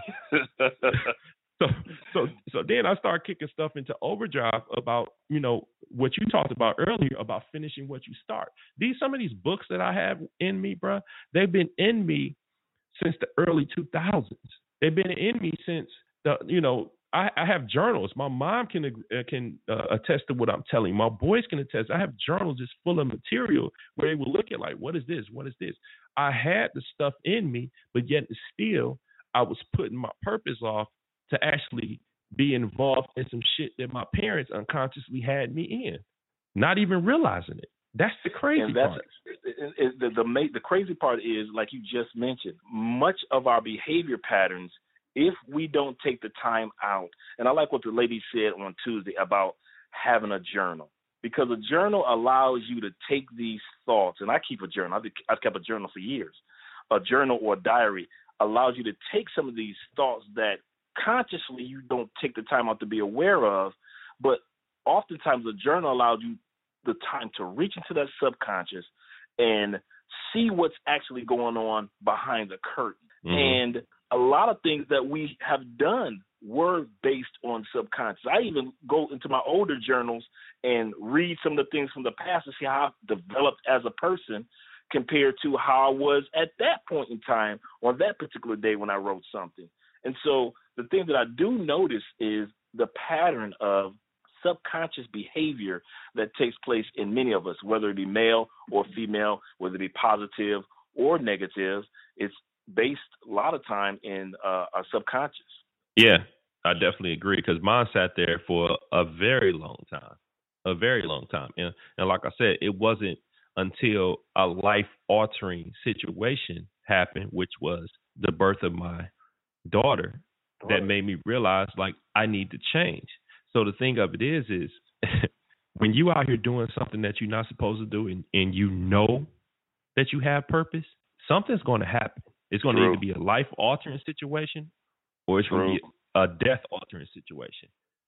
so, so, so then I started kicking stuff into overdrive about, you know, what you talked about earlier about finishing what you start. These some of these books that I have in me, bro, they've been in me since the early two thousands. They've been in me since the, you know. I, I have journals. My mom can uh, can uh, attest to what I'm telling. My boys can attest. I have journals just full of material where they will look at like, what is this? What is this? I had the stuff in me, but yet still I was putting my purpose off to actually be involved in some shit that my parents unconsciously had me in, not even realizing it. That's the crazy and that's, part. It, it, the, the, the crazy part is, like you just mentioned, much of our behavior patterns if we don't take the time out, and I like what the lady said on Tuesday about having a journal, because a journal allows you to take these thoughts, and I keep a journal. I've, I've kept a journal for years. A journal or a diary allows you to take some of these thoughts that consciously you don't take the time out to be aware of, but oftentimes a journal allows you the time to reach into that subconscious and see what's actually going on behind the curtain. Mm-hmm. And a lot of things that we have done were based on subconscious. I even go into my older journals and read some of the things from the past to see how I've developed as a person compared to how I was at that point in time on that particular day when I wrote something. And so the thing that I do notice is the pattern of subconscious behavior that takes place in many of us, whether it be male or female, whether it be positive or negative. It's based a lot of time in uh, our subconscious. Yeah, I definitely agree, because mine sat there for a very long time, a very long time. And, and like I said, it wasn't until a life-altering situation happened, which was the birth of my daughter, daughter. that made me realize, like, I need to change. So the thing of it is, is when you out here doing something that you're not supposed to do, and, and you know that you have purpose, something's going to happen. It's going to either be a life-altering situation, or it's going to be a death-altering situation.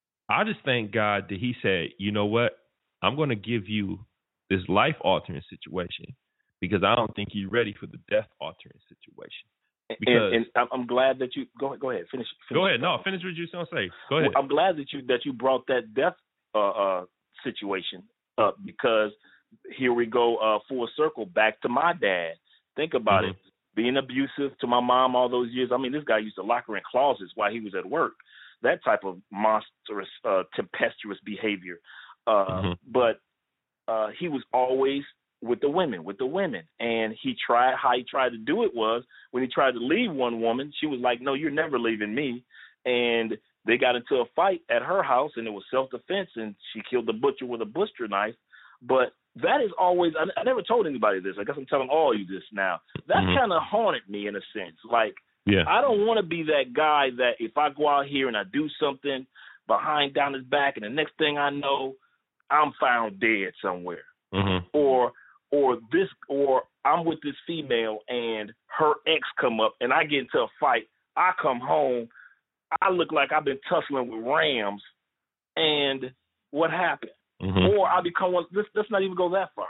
I just thank God that he said, you know what, I'm going to give you this life-altering situation because I don't think you're ready for the death-altering situation. Because, and, and I'm glad that you go. Go ahead, finish. finish go ahead. No, finish what you're going to say. Go ahead. Well, I'm glad that you that you brought that death uh, uh, situation up, because here we go uh, full circle back to my dad. Think about mm-hmm. it. Being abusive to my mom all those years. I mean, this guy used to lock her in closets while he was at work. That type of monstrous, uh, tempestuous behavior. Uh, mm-hmm. But uh, he was always with the women, with the women. And he tried, how he tried to do it was, when he tried to leave one woman, she was like, no, you're never leaving me. And they got into a fight at her house, and it was self-defense, and she killed the butcher with a butcher knife. But that is always, I, I never told anybody this. I guess I'm telling all of you this now. That mm-hmm. kind of haunted me in a sense. Like, yeah. I don't want to be that guy that if I go out here and I do something behind down his back, and the next thing I know, I'm found dead somewhere. Mm-hmm. Or or this, or I'm with this female and her ex come up and I get into a fight. I come home, I look like I've been tussling with rams, and what happened? Mm-hmm. Or I become one, let's, let's not even go that far.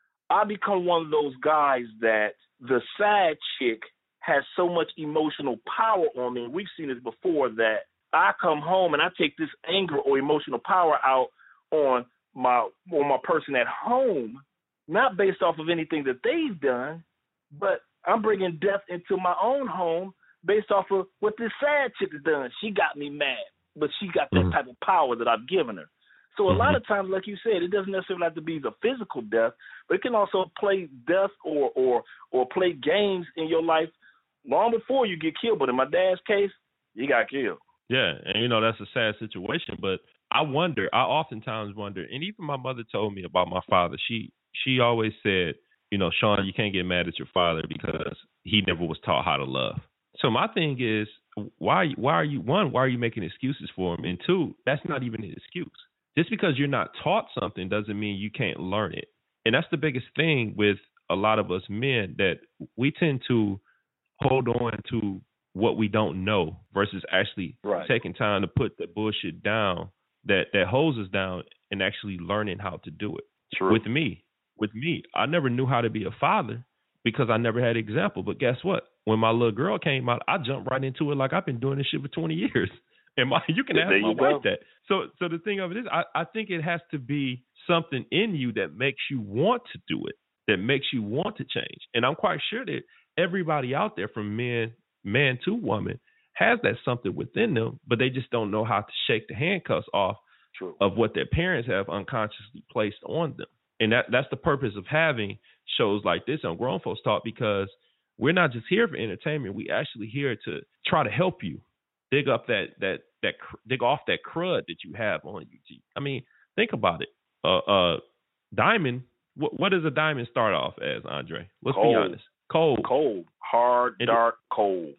I become one of those guys that the side chick has so much emotional power on me. We've seen this before, that I come home and I take this anger or emotional power out on my on my person at home, not based off of anything that they've done, but I'm bringing death into my own home based off of what this sad chick has done. She got me mad, but she got that mm-hmm. type of power that I've given her. So a mm-hmm. lot of times, like you said, it doesn't necessarily have to be the physical death, but it can also play death or or or play games in your life long before you get killed. But in my dad's case, he got killed. Yeah, and you know, that's a sad situation, but I wonder, I oftentimes wonder, and even my mother told me about my father. She she always said, you know, Sean, you can't get mad at your father because he never was taught how to love. So my thing is, why why are you, one, why are you making excuses for him? And two, that's not even an excuse. Just because you're not taught something doesn't mean you can't learn it. And that's the biggest thing with a lot of us men, that we tend to hold on to what we don't know versus actually right. taking time to put the bullshit down that, that holds us down and actually learning how to do it. True. With me, with me, I never knew how to be a father because I never had an example. But guess what? When my little girl came out, I jumped right into it like I've been doing this shit for twenty years. And my, you can ask my wife that. So, so the thing of it is, I, I think it has to be something in you that makes you want to do it, that makes you want to change. And I'm quite sure that everybody out there, from men, man to woman, has that something within them, but they just don't know how to shake the handcuffs off True. Of what their parents have unconsciously placed on them. And that that's the purpose of having shows like this on Grown Folks Talk, because we're not just here for entertainment. We actually here to try to help you dig up that that that dig off that crud that you have on you. G. I mean, think about it. Uh, uh, diamond. What, what does a diamond start off as, Andre? Let's cold. be honest. Cold, cold, hard, and dark, cold.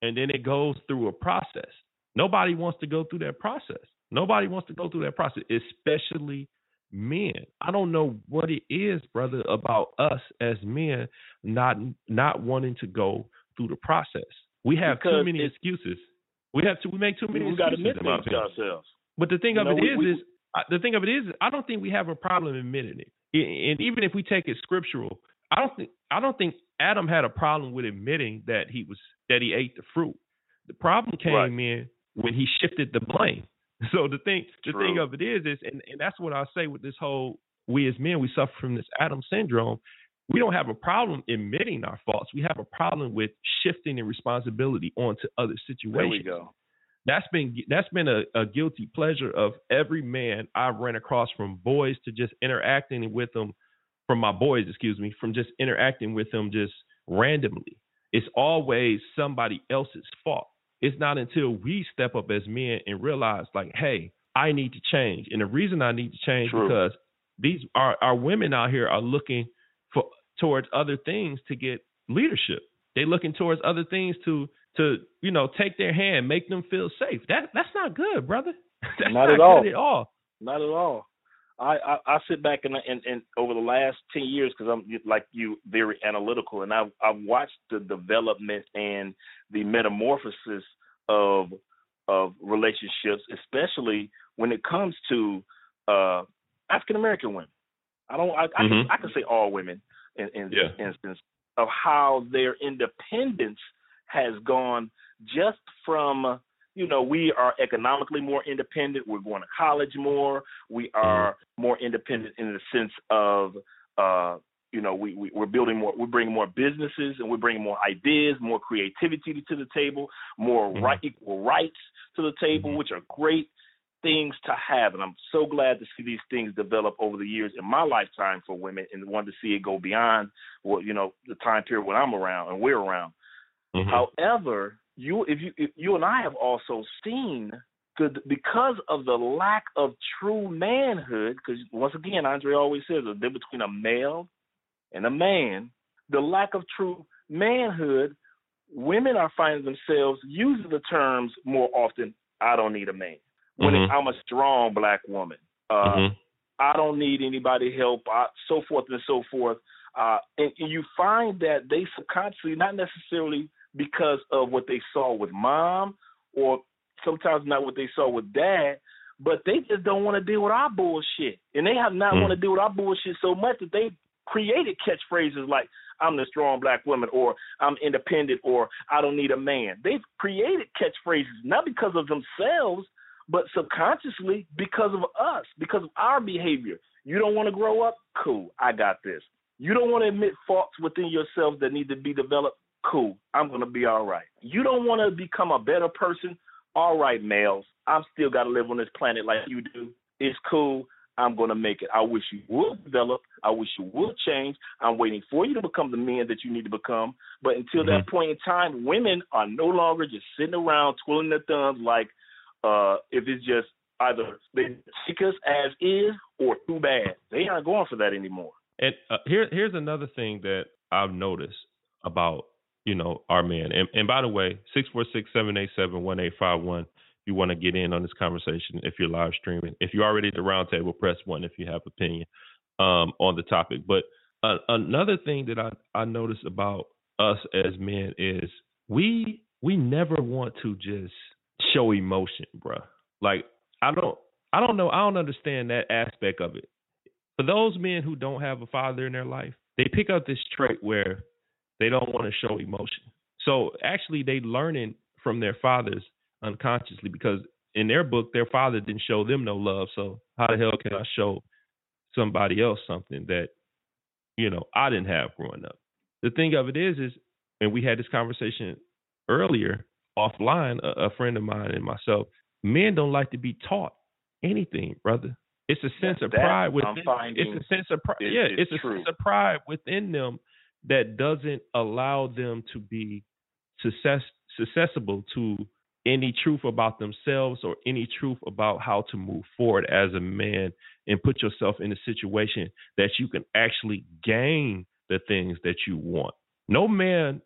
and then it goes through a process. Nobody wants to go through that process. Nobody wants to go through that process, especially men. I don't know what it is, brother, about us as men not not wanting to go through the process. We have because too many excuses. We have to. We make too many we excuses. We got to admit things to ourselves. But the thing you of know, it we, is, we, is uh, the thing of it is, I don't think we have a problem admitting it. And even if we take it scriptural, I don't think I don't think Adam had a problem with admitting that he was that he ate the fruit. The problem came right. in when he shifted the blame. So the thing, the True. thing of it is, is and, and that's what I say with this whole, we as men, we suffer from this Adam syndrome. We don't have a problem admitting our faults. We have a problem with shifting the responsibility onto other situations. There we go. That's been that's been a, a guilty pleasure of every man I've ran across, from boys to just interacting with them, from my boys, excuse me, from just interacting with them just randomly. It's always somebody else's fault. It's not until we step up as men and realize, like, hey, I need to change. And the reason I need to change True. because these our, our women out here are looking for towards other things to get leadership. They're looking towards other things to to you know take their hand, make them feel safe. That that's not good, brother. That's not, not at all. good at all. Not at all. I, I, I sit back and, and, and over the last ten years, because I'm like you, very analytical, and I've, I've watched the development and the metamorphosis of of relationships, especially when it comes to uh, African American women. I don't. I, I, mm-hmm. can, I can say all women in, in yeah. this instance, of how their independence has gone just from. You know, we are economically more independent. We're going to college more. We are more independent in the sense of, uh, you know, we, we, we're building more, we're bringing more businesses, and we're bringing more ideas, more creativity to the table, more mm-hmm. right, equal rights to the table, mm-hmm. which are great things to have. And I'm so glad to see these things develop over the years in my lifetime for women, and want to see it go beyond what, you know, the time period when I'm around and we're around. Mm-hmm. However, You, if you, if you and I have also seen, because of the lack of true manhood, because once again, Andre always says the difference between a male and a man, the lack of true manhood, women are finding themselves using the terms more often, I don't need a man. When mm-hmm. I'm a strong black woman, uh, mm-hmm. I don't need anybody help, I, so forth and so forth. Uh, and, and you find that they subconsciously, not necessarily because of what they saw with mom, or sometimes not what they saw with dad, but they just don't want to deal with our bullshit. And they have not mm. want to deal with our bullshit so much that they created catchphrases like, I'm the strong black woman, or I'm independent, or I don't need a man. They've created catchphrases, not because of themselves, but subconsciously because of us, because of our behavior. You don't want to grow up? Cool, I got this. You don't want to admit faults within yourself that need to be developed? Cool, I'm going to be all right. You don't want to become a better person? All right, males, I'm still got to live on this planet like you do. It's cool. I'm going to make it. I wish you would develop. I wish you would change. I'm waiting for you to become the man that you need to become. But until mm-hmm. that point in time, women are no longer just sitting around twiddling their thumbs like uh, if it's just either they take us as is or too bad. They aren't going for that anymore. And uh, here, here's another thing that I've noticed about you know, our men. And, and by the way, six four six, seven eight seven, one eight five one, if you want to get in on this conversation, if you're live streaming. If you're already at the round table, press one if you have opinion um, on the topic. But uh, another thing that I, I notice about us as men is we we never want to just show emotion, bro. Like, I don't, I don't know, I don't understand that aspect of it. For those men who don't have a father in their life, they pick up this trait where they don't want to show emotion. So actually they learning from their fathers unconsciously, because in their book, their father didn't show them no love. So how the hell can I show somebody else something that, you know, I didn't have growing up? The thing of it is, is, and we had this conversation earlier offline, a, a friend of mine and myself, men don't like to be taught anything, brother. It's a sense of pride within. It's a sense of pride. Yeah, it's a sense of pride within them that doesn't allow them to be success, accessible to any truth about themselves or any truth about how to move forward as a man and put yourself in a situation that you can actually gain the things that you want. No man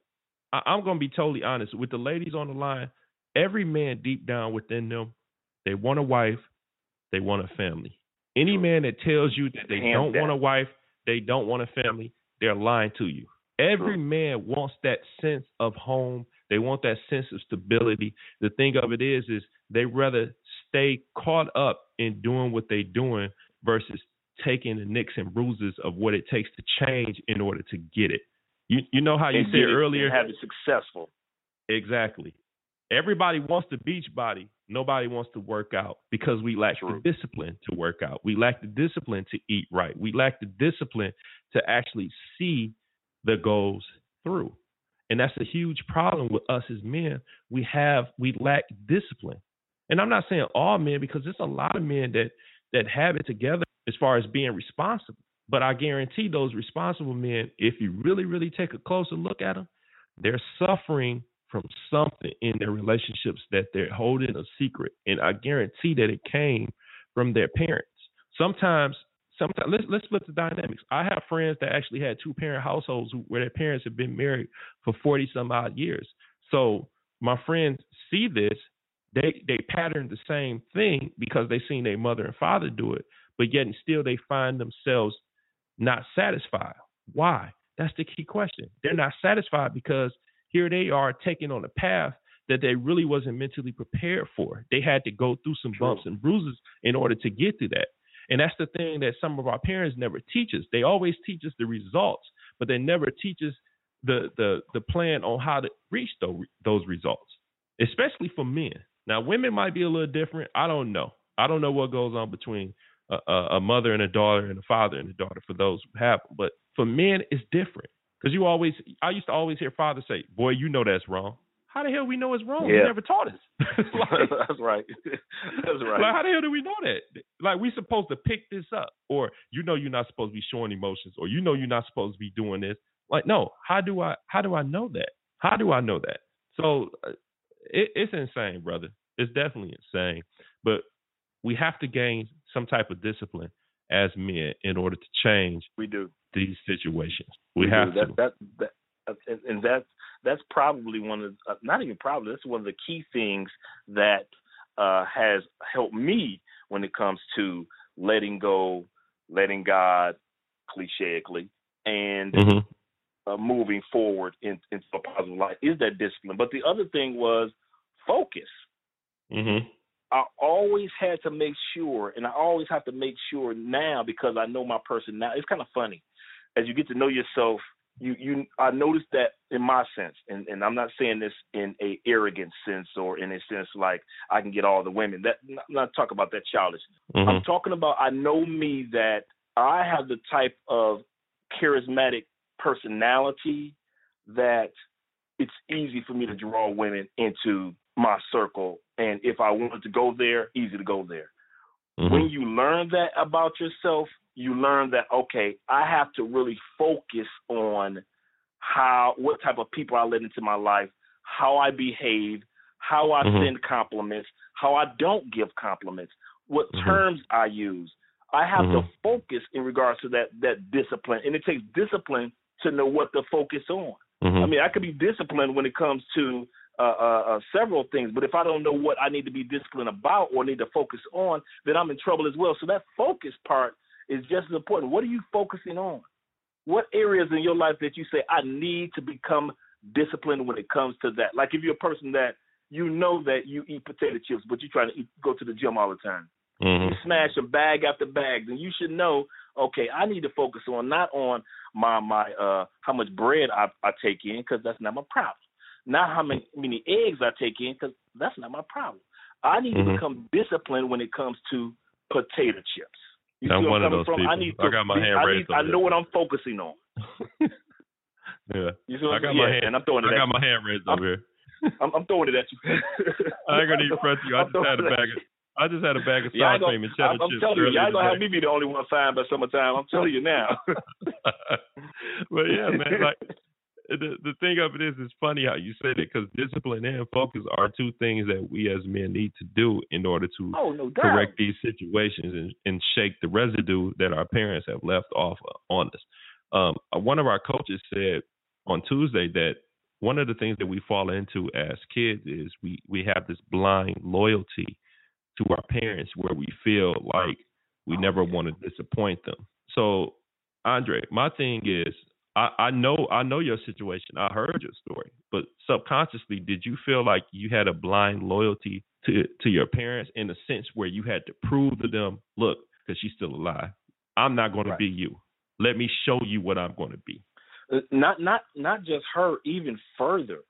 I, I'm going to be totally honest with the ladies on the line. Every man deep down within them, they want a wife, they want a family. Any man that tells you that they Hands don't down. want a wife, they don't want a family, they're lying to you. Every man wants that sense of home. They want that sense of stability. The thing of it is, is they rather stay caught up in doing what they're doing versus taking the nicks and bruises of what it takes to change in order to get it. You you know how you and said it, earlier, and have it successful. Exactly. Everybody wants the beach body. Nobody wants to work out because we lack True. the discipline to work out. We lack the discipline to eat right. We lack the discipline to actually see the goals through. And that's a huge problem with us as men. We have, we lack discipline. And I'm not saying all men, because there's a lot of men that, that have it together as far as being responsible. But I guarantee those responsible men, if you really, really take a closer look at them, they're suffering from something in their relationships that they're holding a secret. And I guarantee that it came from their parents. Sometimes, sometimes let's let's flip the dynamics. I have friends that actually had two parent households where their parents have been married for forty some odd years. So my friends see this, they they pattern the same thing because they seen their mother and father do it, but yet and still they find themselves not satisfied. Why? That's the key question. They're not satisfied because here they are taking on a path that they really wasn't mentally prepared for. They had to go through some bumps and bruises in order to get to that. And that's the thing that some of our parents never teach us. They always teach us the results, but they never teach us the the the plan on how to reach those, those results, especially for men. Now, women might be a little different. I don't know. I don't know what goes on between a, a mother and a daughter and a father and a daughter for those who have them. But for men, it's different. Because you always, I used to always hear fathers say, boy, you know that's wrong. How the hell we know it's wrong? Yeah. You never taught us. like, That's right. That's right. Like, how the hell do we know that? Like, we supposed to pick this up. Or, you know you're not supposed to be showing emotions. Or, you know you're not supposed to be doing this. Like, no, how do I, how do I know that? How do I know that? So, uh, it, it's insane, brother. It's definitely insane. But we have to gain some type of discipline as men in order to change we do these situations. We, we have do. to. That, that, that, and, and that's that's probably one of uh, not even probably that's one of the key things that uh, has helped me when it comes to letting go, letting God, clicheically, and mm-hmm. uh, moving forward in, into a positive life is that discipline. But the other thing was focus. Mm-hmm. I always had to make sure, and I always have to make sure now because I know my personality. It's kind of funny. As you get to know yourself, you, you I noticed that in my sense, and, and I'm not saying this in a arrogant sense or in a sense like I can get all the women. That I'm not talking about that childish. Mm-hmm. I'm talking about I know me that I have the type of charismatic personality that it's easy for me to draw women into my circle, and if I wanted to go there, easy to go there. Mm-hmm. When you learn that about yourself, you learn that, okay, I have to really focus on how, what type of people I let into my life, how I behave, how I mm-hmm. send compliments, how I don't give compliments, what mm-hmm. terms I use. I have mm-hmm. to focus in regards to that that discipline, and it takes discipline to know what to focus on. Mm-hmm. I mean, I could be disciplined when it comes to Uh, uh, uh, several things, but if I don't know what I need to be disciplined about or need to focus on, then I'm in trouble as well. So that focus part is just as important. What are you focusing on? What areas in your life that you say, I need to become disciplined when it comes to that? Like if you're a person that you know that you eat potato chips, but you're trying to eat, go to the gym all the time. Mm-hmm. You smash a bag after bag, then you should know, okay, I need to focus on not on my, my uh, how much bread I, I take in, because that's not my problem. Not how many, many eggs I take in, because that's not my problem. I need mm-hmm. to become disciplined when it comes to potato chips. You I'm see one where I'm of those from? people. I, need to, I got my hand I raised. Need, I know what I'm focusing on. yeah, you see what I got yeah, my hand. And I'm throwing it I at got you. my hand raised I'm, over here. I'm, I'm throwing it at you. I ain't gonna even press you. I just had a bag. Of, I just had a bag of sour cream and cheddar I'm, I'm chips. telling you, y'all gonna today. have me be the only one fine by summertime. I'm telling you now. But yeah, man, like. The the thing of it is, it's funny how you said it, because discipline and focus are two things that we as men need to do in order to oh, no doubt. correct these situations and, and shake the residue that our parents have left off on us. Um, one of our coaches said on Tuesday that one of the things that we fall into as kids is we, we have this blind loyalty to our parents where we feel like we never want to disappoint them. So, Andre, my thing is, I, I know I know your situation. I heard your story, but subconsciously, did you feel like you had a blind loyalty to to your parents in a sense where you had to prove to them, look, because she's still alive, I'm not going right. to be you. Let me show you what I'm going to be. Not not not just her. Even further,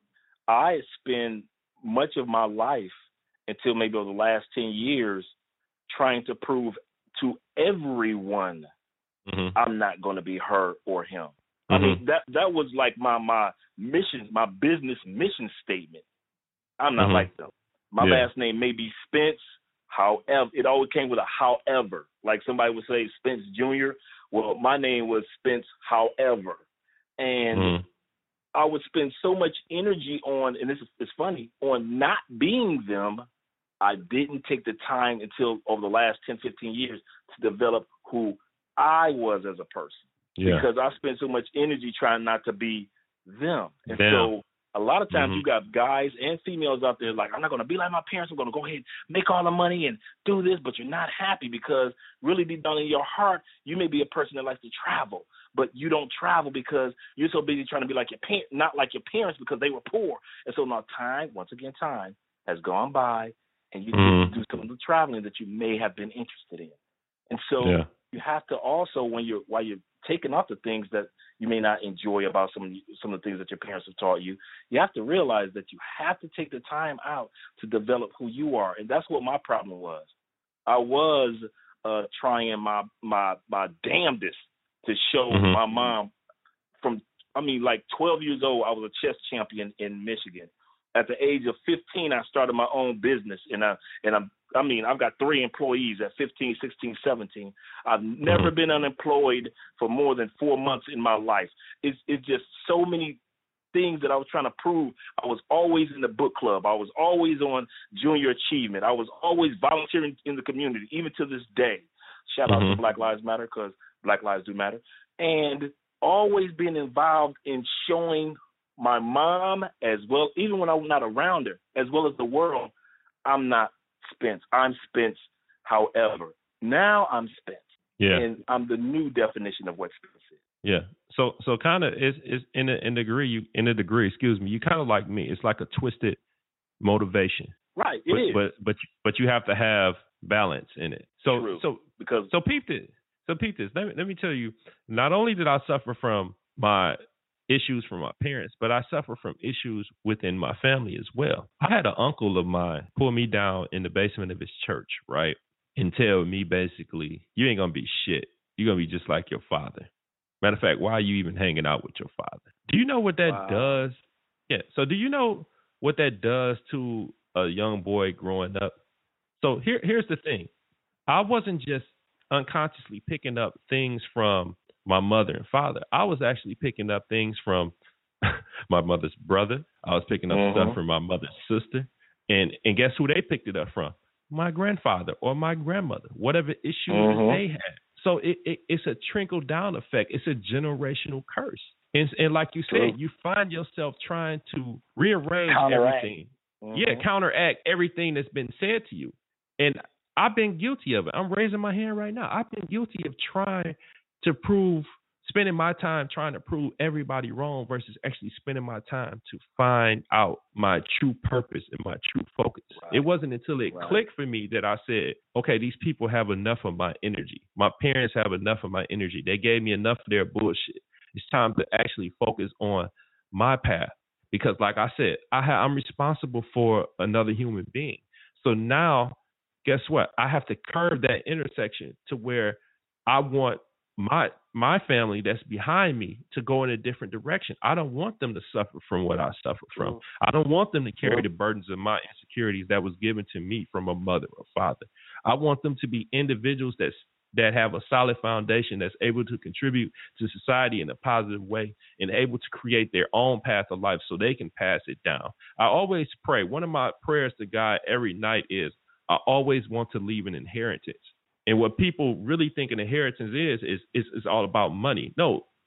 I spend much of my life until maybe over the last ten years trying to prove to everyone mm-hmm. I'm not going to be her or him. Mm-hmm. I mean, that that was like my, my mission, my business mission statement. I'm not mm-hmm. like them. My yeah. last name may be Spence, however, it always came with a however. Like somebody would say Spence Junior Well, my name was Spence, however. And mm-hmm. I would spend so much energy on, and this is it's funny, on not being them. I didn't take the time until over the last ten, fifteen years to develop who I was as a person. Yeah. Because I spent so much energy trying not to be them. And Damn. so a lot of times mm-hmm. you got guys and females out there like, I'm not going to be like my parents. I'm going to go ahead and make all the money and do this, but you're not happy because really deep down in your heart, you may be a person that likes to travel, but you don't travel because you're so busy trying to be like your parents, not like your parents because they were poor. And so now time, once again, time has gone by and you mm-hmm. do some of the traveling that you may have been interested in. And so yeah. you have to also, when you're, while you're taking off the things that you may not enjoy about some of the, some of the things that your parents have taught you, you have to realize that you have to take the time out to develop who you are. And that's what my problem was. I was uh, trying my, my, my damnedest to show mm-hmm. my mom from, I mean, like twelve years old, I was a chess champion in Michigan. At the age of fifteen, I started my own business, and I and I'm I mean I've got three employees at fifteen, sixteen, seventeen. I've never mm-hmm. been unemployed for more than four months in my life. It's it's just so many things that I was trying to prove. I was always in the book club. I was always on Junior Achievement. I was always volunteering in the community, even to this day. Shout mm-hmm. out to Black Lives Matter, because Black lives do matter, and always being involved in showing my mom, as well, even when I'm not around her, as well as the world, I'm not Spence. I'm Spence, however. Now I'm Spence. Yeah. And I'm the new definition of what Spence is. Yeah. So so kind of is is in a in a degree you in a degree, excuse me, you kind of like me. It's like a twisted motivation. Right. It but, is. But but but you have to have balance in it. So True. so because so peep this. So peep this. Let me let me tell you, not only did I suffer from my issues from my parents, but I suffer from issues within my family as well. I had an uncle of mine pull me down in the basement of his church, right? And tell me basically, you ain't going to be shit. You're going to be just like your father. Matter of fact, why are you even hanging out with your father? Do you know what that wow. does? Yeah. So do you know what that does to a young boy growing up? So here, here's the thing. I wasn't just unconsciously picking up things from my mother and father. I was actually picking up things from my mother's brother. I was picking up mm-hmm. stuff from my mother's sister. And and guess who they picked it up from? My grandfather or my grandmother, whatever issues mm-hmm. they had. So it, it, it's a trickle down effect. It's a generational curse. And, and like you said, you find yourself trying to rearrange counteract. everything. Mm-hmm. Yeah, counteract everything that's been said to you. And I've been guilty of it. I'm raising my hand right now. I've been guilty of trying to prove, spending my time trying to prove everybody wrong versus actually spending my time to find out my true purpose and my true focus. Right. It wasn't until it right. clicked for me that I said, okay, these people have enough of my energy. My parents have enough of my energy. They gave me enough of their bullshit. It's time to actually focus on my path. Because like I said, I ha- I'm responsible for another human being. So now, guess what? I have to curve that intersection to where I want my my family that's behind me to go in a different direction. I don't want them to suffer from what I suffer from. I don't want them to carry the burdens of my insecurities that was given to me from a mother or father. I want them to be individuals that's, that have a solid foundation, that's able to contribute to society in a positive way and able to create their own path of life so they can pass it down. I always pray. One of my prayers to God every night is I always want to leave an inheritance. And what people really think an inheritance is, is, is, is all about money. No,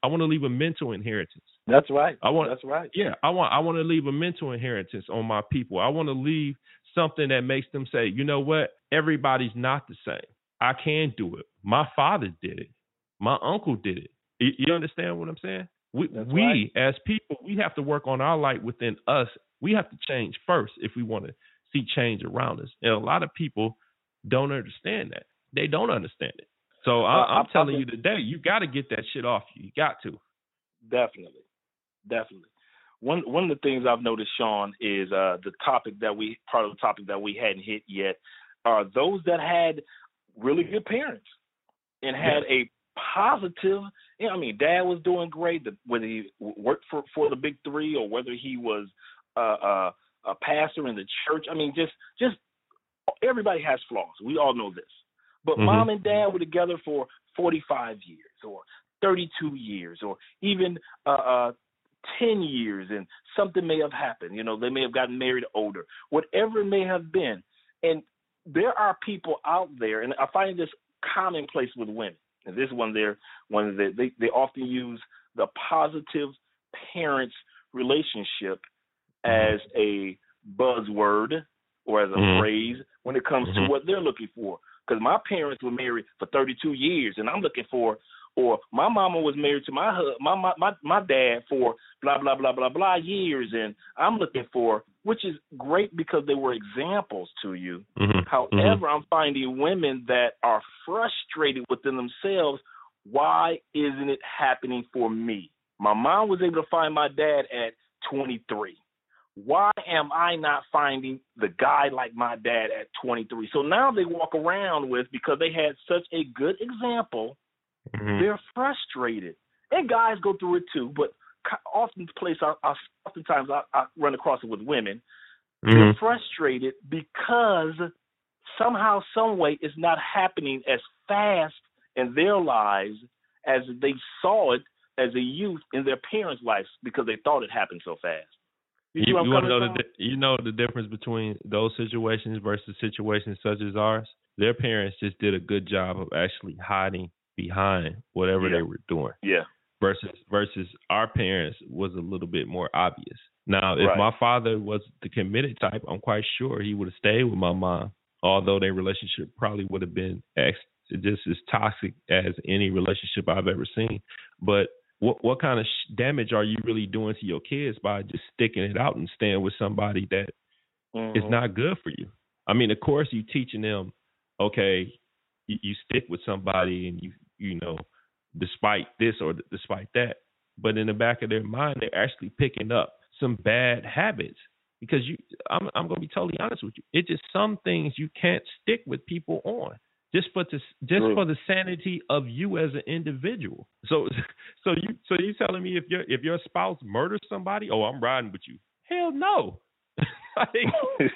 I want to leave a mental inheritance. That's right. I want. That's right. Yeah, I want. I want to leave a mental inheritance on my people. I want to leave something that makes them say, you know what? Everybody's not the same. I can do it. My father did it. My uncle did it. You, you understand what I'm saying? We, we right. as people, we have to work on our light within us. We have to change first if we want to see change around us. And a lot of people don't understand that. They don't understand it. So I, I'm, I'm telling you today, you got to get that shit off you. You got to. Definitely. Definitely. One one of the things I've noticed, Sean, is uh, the topic that we, part of the topic that we hadn't hit yet, are those that had really good parents and had yeah. a positive, you know, I mean, dad was doing great, whether he worked for, for the big three or whether he was uh, uh, a pastor in the church. I mean, just just everybody has flaws. We all know this. But mm-hmm. mom and dad were together for forty-five years or thirty-two years or even uh, uh, ten years, and something may have happened. You know, they may have gotten married older, whatever it may have been. And there are people out there, and I find this commonplace with women. And this one there, one that they, they often use the positive parents relationship as a buzzword or as a mm-hmm. phrase when it comes mm-hmm. to what they're looking for. Because my parents were married for thirty-two years, and I'm looking for, or my mama was married to my my my my, my dad for blah blah blah blah blah years, and I'm looking for, which is great because they were examples to you. Mm-hmm. However, mm-hmm. I'm finding women that are frustrated within themselves. Why isn't it happening for me? My mom was able to find my dad at twenty-three. Why am I not finding the guy like my dad at twenty-three? So now they walk around with, because they had such a good example, mm-hmm. they're frustrated. And guys go through it too, but often place I, I, oftentimes I, I run across it with women. Mm-hmm. They're frustrated because somehow, some way, it's not happening as fast in their lives as they saw it as a youth in their parents' lives because they thought it happened so fast. You, you, you want to know the you know the difference between those situations versus situations such as ours? Their parents just did a good job of actually hiding behind whatever yeah. they were doing. Yeah. Versus versus our parents was a little bit more obvious. Now, if right. my father was the committed type, I'm quite sure he would have stayed with my mom, although their relationship probably would have been ex- just as toxic as any relationship I've ever seen. But What what kind of sh- damage are you really doing to your kids by just sticking it out and staying with somebody that mm-hmm. is not good for you? I mean, of course, you teaching them, okay, you, you stick with somebody and you you know, despite this or despite that. But in the back of their mind, they're actually picking up some bad habits because you. I'm I'm gonna be totally honest with you. It's just some things you can't stick with people on. Just for to, just True. for the sanity of you as an individual. So, so you so you telling me if your if your spouse murders somebody, oh, I'm riding with you? Hell no. like,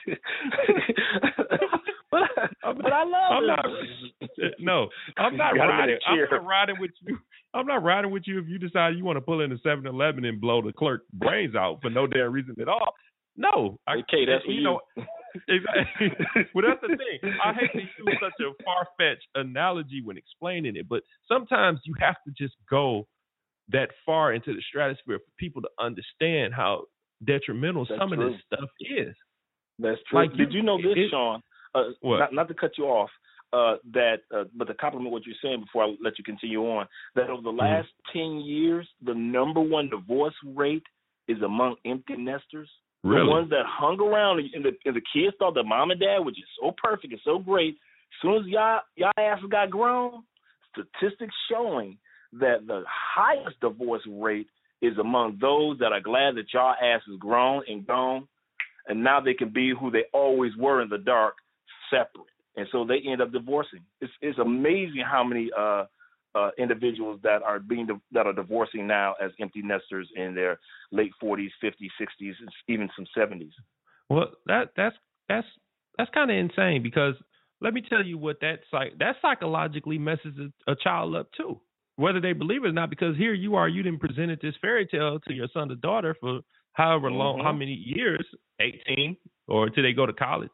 but, but I love I'm it. not, no, I'm not riding. I'm not riding with you. I'm not riding with you if you decide you want to pull in a seven eleven and blow the clerk brains out for no damn reason at all. No, okay, that's you, you know. Exactly. Well, that's the thing. I hate to use such a far-fetched analogy when explaining it, but sometimes you have to just go that far into the stratosphere for people to understand how detrimental that's some true. of this stuff is. That's true. Like, Did you, you know this, it, Sean? Uh, what? Not, not to cut you off, uh, that uh, but to compliment what you're saying before I let you continue on, that over the last mm-hmm. ten years, the number one divorce rate is among empty nesters. Really? The ones that hung around and the, and the kids thought that mom and dad were just so perfect and so great. As soon as y'all, y'all asses got grown, statistics showing that the highest divorce rate is among those that are glad that y'all ass is grown and gone, and now they can be who they always were in the dark, separate. And so they end up divorcing. It's, it's amazing how many uh, uh, individuals that are being that are divorcing now as empty nesters in their late forties, fifties, sixties, even some seventies. Well, that that's that's that's kind of insane because let me tell you what that psych that psychologically messes a, a child up too, whether they believe it or not. Because here you are, you didn't presented this fairy tale to your son or daughter for however long, mm-hmm. how many years, eighteen, or until they go to college.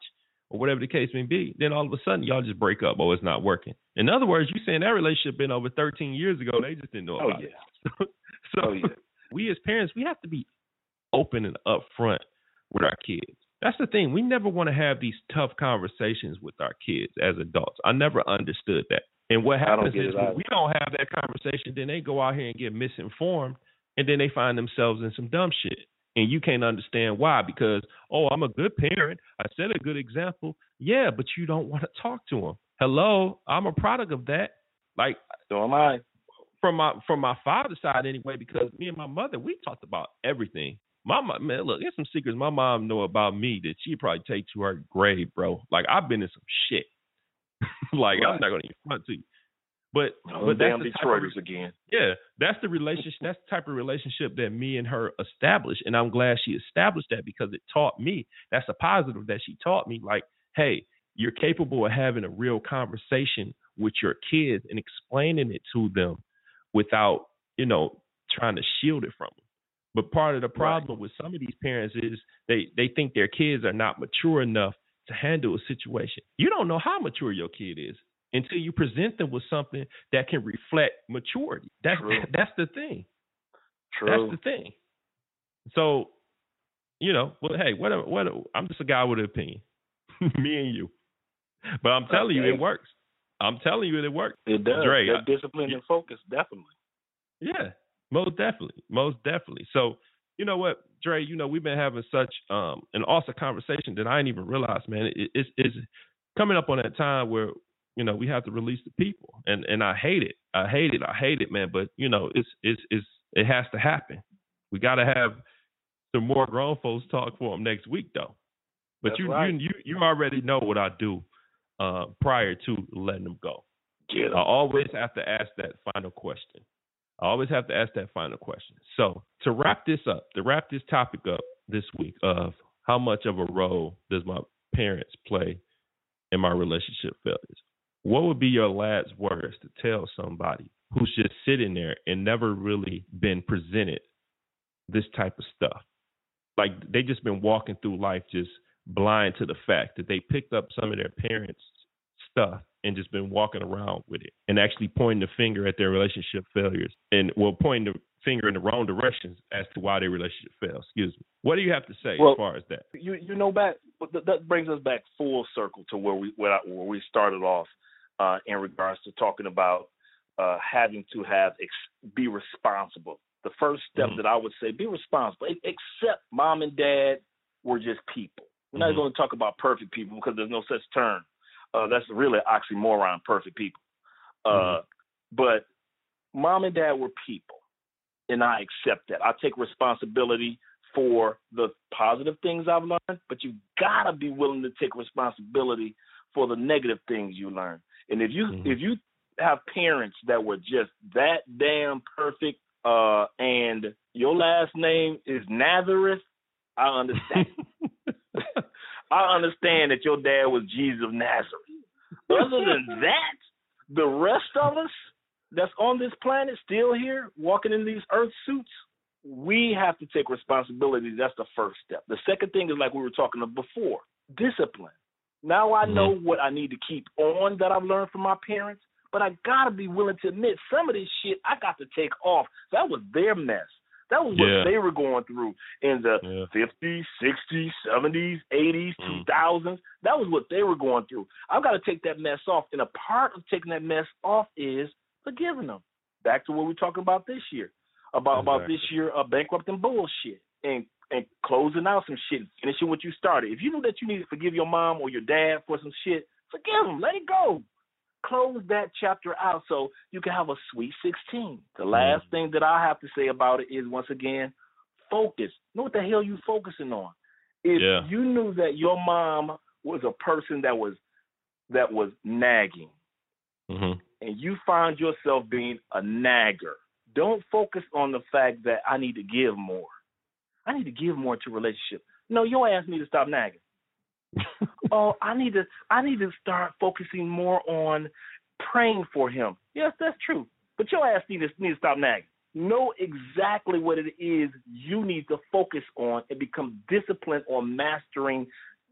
or whatever the case may be, then all of a sudden y'all just break up. Oh, it's not working. In other words, you saying that relationship been over thirteen years ago. They just didn't know oh, about yeah. it. So, so oh, yeah. we as parents, we have to be open and upfront with our kids. That's the thing. We never want to have these tough conversations with our kids as adults. I never understood that. And what happens is when we don't have that conversation, then they go out here and get misinformed, and then they find themselves in some dumb shit. And you can't understand why, because, oh, I'm a good parent. I set a good example. Yeah, but you don't want to talk to them. Hello, I'm a product of that. Like, so am I. From my from my father's side anyway, because me and my mother, we talked about everything. My mom, man, look, there's some secrets my mom know about me that she'd probably take to her grave, bro. Like, I've been in some shit. like, right. I'm not going to even front to you. But, oh, but damn that's the Detroiters of, again. Yeah, that's the relationship. That's the type of relationship that me and her established. And I'm glad she established that because it taught me. That's a positive that she taught me. Like, hey, you're capable of having a real conversation with your kids and explaining it to them without, you know, trying to shield it from them. But part of the problem right. with some of these parents is they, they think their kids are not mature enough to handle a situation. You don't know how mature your kid is until you present them with something that can reflect maturity. That's True. that's the thing. True. That's the thing. So, you know, well, hey, what? A, what? A, I'm just a guy with an opinion. Me and you. But I'm telling okay. you, it works. I'm telling you, it works. It does. Dre, that discipline I, and focus, definitely. Yeah, most definitely, most definitely. So, you know what, Dre? You know, we've been having such um, an awesome conversation that I didn't even realize, man. It, it's it's coming up on that time where, you know, we have to release the people, and and I hate it. I hate it. I hate it, man. But you know, it's it's it's it has to happen. We got to have some more grown folks talk for them next week, though. But That's you, right. you you you already know what I do uh, prior to letting them go. Get 'em. I always have to ask that final question. I always have to ask that final question. So to wrap this up, to wrap this topic up this week of how much of a role does my parents play in my relationship failures, what would be your last words to tell somebody who's just sitting there and never really been presented this type of stuff? Like they just been walking through life just blind to the fact that they picked up some of their parents' stuff and just been walking around with it and actually pointing the finger at their relationship failures and well pointing the finger in the wrong directions as to why their relationship fails. Excuse me. What do you have to say well, as far as that? You you know back that brings us back full circle to where we where, I, where we started off uh, in regards to talking about uh, having to have ex- be responsible. The first step mm-hmm. that I would say, be responsible. Accept mom and dad were just people. We're mm-hmm. not going to talk about perfect people because there's no such term. Uh, that's really an oxymoron, perfect people. Uh, mm-hmm. But mom and dad were people, and I accept that. I take responsibility for the positive things I've learned, but you got to be willing to take responsibility for the negative things you learn. And if you mm-hmm. if you have parents that were just that damn perfect uh, and your last name is Nazareth, I understand. I understand that your dad was Jesus of Nazareth. Other than that, the rest of us that's on this planet still here, walking in these earth suits, we have to take responsibility. That's the first step. The second thing is like we were talking about before, discipline. Now I know what I need to keep on that I've learned from my parents, but I got to be willing to admit some of this shit I got to take off. That was their mess. That was what yeah. they were going through in the yeah. fifties, sixties, seventies, eighties, mm. two thousands. That was what they were going through. I've got to take that mess off, and a part of taking that mess off is forgiving them. Back to what we're talking about this year, about, exactly. about this year of bankrupting bullshit and, and closing out some shit, finishing what you started. If you knew that you need to forgive your mom or your dad for some shit, forgive them. Let it go. Close that chapter out so you can have a sweet sixteen. The last mm. thing that I have to say about it is, once again, focus. Know what the hell you focusing on. If yeah. you knew that your mom was a person that was that was nagging, mm-hmm. and you find yourself being a nagger, don't focus on the fact that I need to give more. I need to give more to a relationship. No, your ass need to stop nagging. oh, I need to I need to start focusing more on praying for him. Yes, that's true. But your ass need to, need to stop nagging. Know exactly what it is you need to focus on and become disciplined on mastering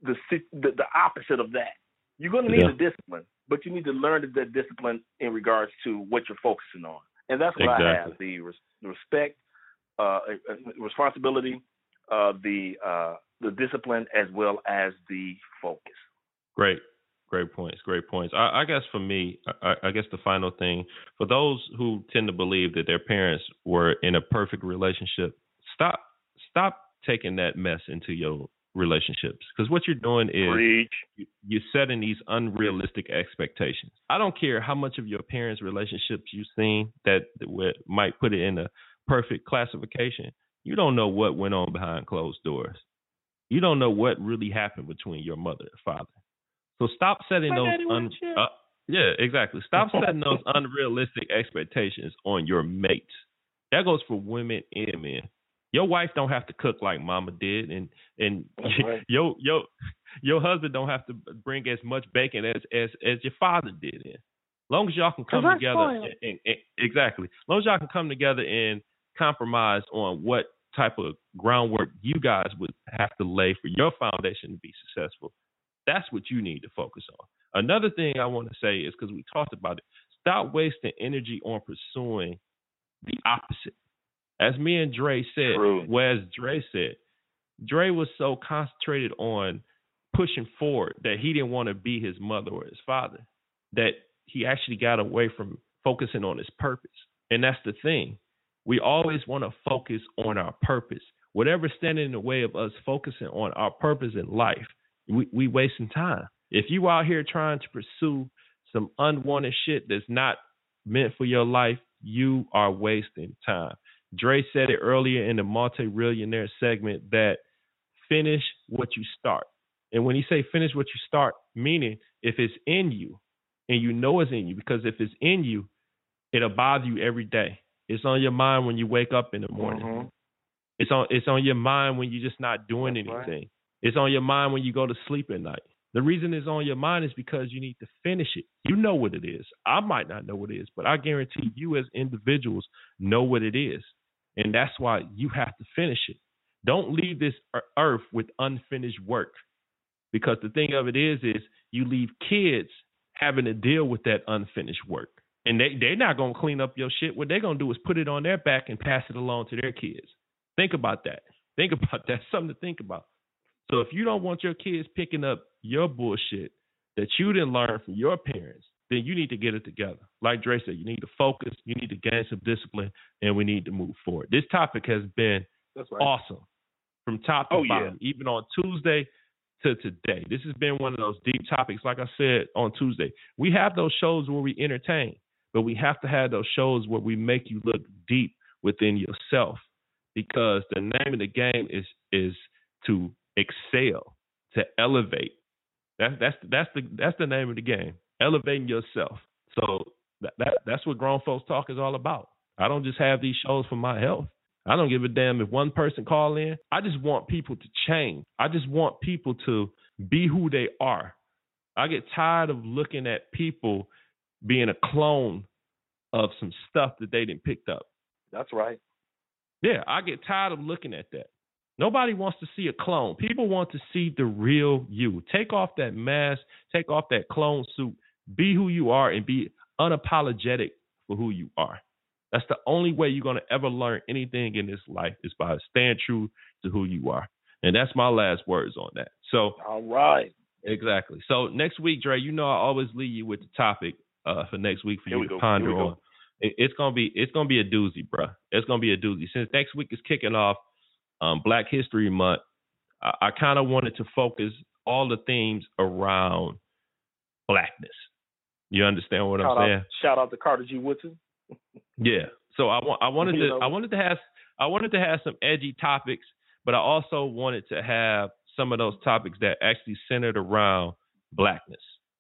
the the, the opposite of that. You're going to need yeah. the discipline, but you need to learn the discipline in regards to what you're focusing on. And that's what exactly. I have, the res- respect, uh, responsibility, uh, the uh, the discipline, as well as the focus. Great. Great points. Great points. I, I guess for me, I, I guess the final thing, for those who tend to believe that their parents were in a perfect relationship, stop stop taking that mess into your relationships. Because what you're doing is you, you're setting these unrealistic expectations. I don't care how much of your parents' relationships you've seen that, that might put it in a perfect classification. You don't know what went on behind closed doors. You don't know what really happened between your mother and father. So stop setting those un- uh, yeah, exactly. Stop setting those unrealistic expectations on your mates. That goes for women and men. Your wife don't have to cook like mama did, and and right. your your your husband don't have to bring as much bacon as as, as your father did. In. As long as y'all can come together, and, and, and, exactly. As long as y'all can come together and compromise on what type of groundwork you guys would have to lay for your foundation to be successful. That's what you need to focus on. Another thing I want to say is, because we talked about it, stop wasting energy on pursuing the opposite. As me and Dre said, True. well, as Dre said, Dre was so concentrated on pushing forward that he didn't want to be his mother or his father, that he actually got away from focusing on his purpose. And that's the thing. We always want to focus on our purpose. Whatever's standing in the way of us focusing on our purpose in life, we we wasting time. If you out here trying to pursue some unwanted shit that's not meant for your life, you are wasting time. Dre said it earlier in the Multi-Millionaire segment that finish what you start. And when he say finish what you start, meaning if it's in you and you know it's in you, because if it's in you, it'll bother you every day. It's on your mind when you wake up in the morning. Mm-hmm. It's on it's on your mind when you're just not doing That's anything. Right. It's on your mind when you go to sleep at night. The reason it's on your mind is because you need to finish it. You know what it is. I might not know what it is, but I guarantee you as individuals know what it is. And that's why you have to finish it. Don't leave this earth with unfinished work. Because the thing of it is, is you leave kids having to deal with that unfinished work. And they, they're not going to clean up your shit. What they're going to do is put it on their back and pass it along to their kids. Think about that. Think about that. Something to think about. So if you don't want your kids picking up your bullshit that you didn't learn from your parents, then you need to get it together. Like Dre said, you need to focus, you need to gain some discipline, and we need to move forward. This topic has been That's right. awesome from top to oh, bottom, yeah. even on Tuesday to today. This has been one of those deep topics. Like I said on Tuesday, we have those shows where we entertain, but we have to have those shows where we make you look deep within yourself, because the name of the game is is to excel, to elevate. That's that's that's the that's the name of the game. Elevating yourself. So that, that that's what Grown Folks Talk is all about. I don't just have these shows for my health. I don't give a damn if one person call in. I just want people to change. I just want people to be who they are. I get tired of looking at people being a clone of some stuff that they didn't picked up. That's right. Yeah, I get tired of looking at that. Nobody wants to see a clone. People want to see the real you. Take off that mask. Take off that clone suit. Be who you are and be unapologetic for who you are. That's the only way you're going to ever learn anything in this life, is by staying true to who you are. And that's my last words on that. So, all right. Exactly. So next week, Dre, you know I always leave you with the topic uh, for next week for Here you we to go. ponder Here we go. on. It, it's gonna be it's gonna be a doozy, bro. It's gonna be a doozy. Since next week is kicking off um, Black History Month, I, I kind of wanted to focus all the themes around blackness. You understand what shout I'm saying? Out, shout out to Carter G. Woodson. Yeah. So I want I wanted you to know. I wanted to have I wanted to have some edgy topics, but I also wanted to have some of those topics that actually centered around blackness.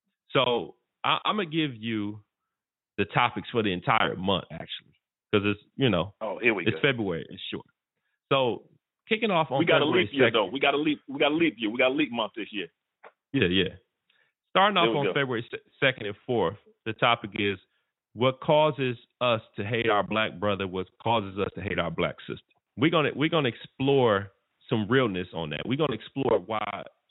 So I, I'm gonna give you the topics for the entire month, actually, because it's you know oh here we it's go. February, it's short. So kicking off on we got February a leap year second, though. We got a leap. We got a leap year. We got a leap month this year. Yeah, yeah. Starting off on go. February second and fourth, the topic is what causes us to hate our black brother, what causes us to hate our black sister. We're gonna we're gonna explore some realness on that. We're gonna explore why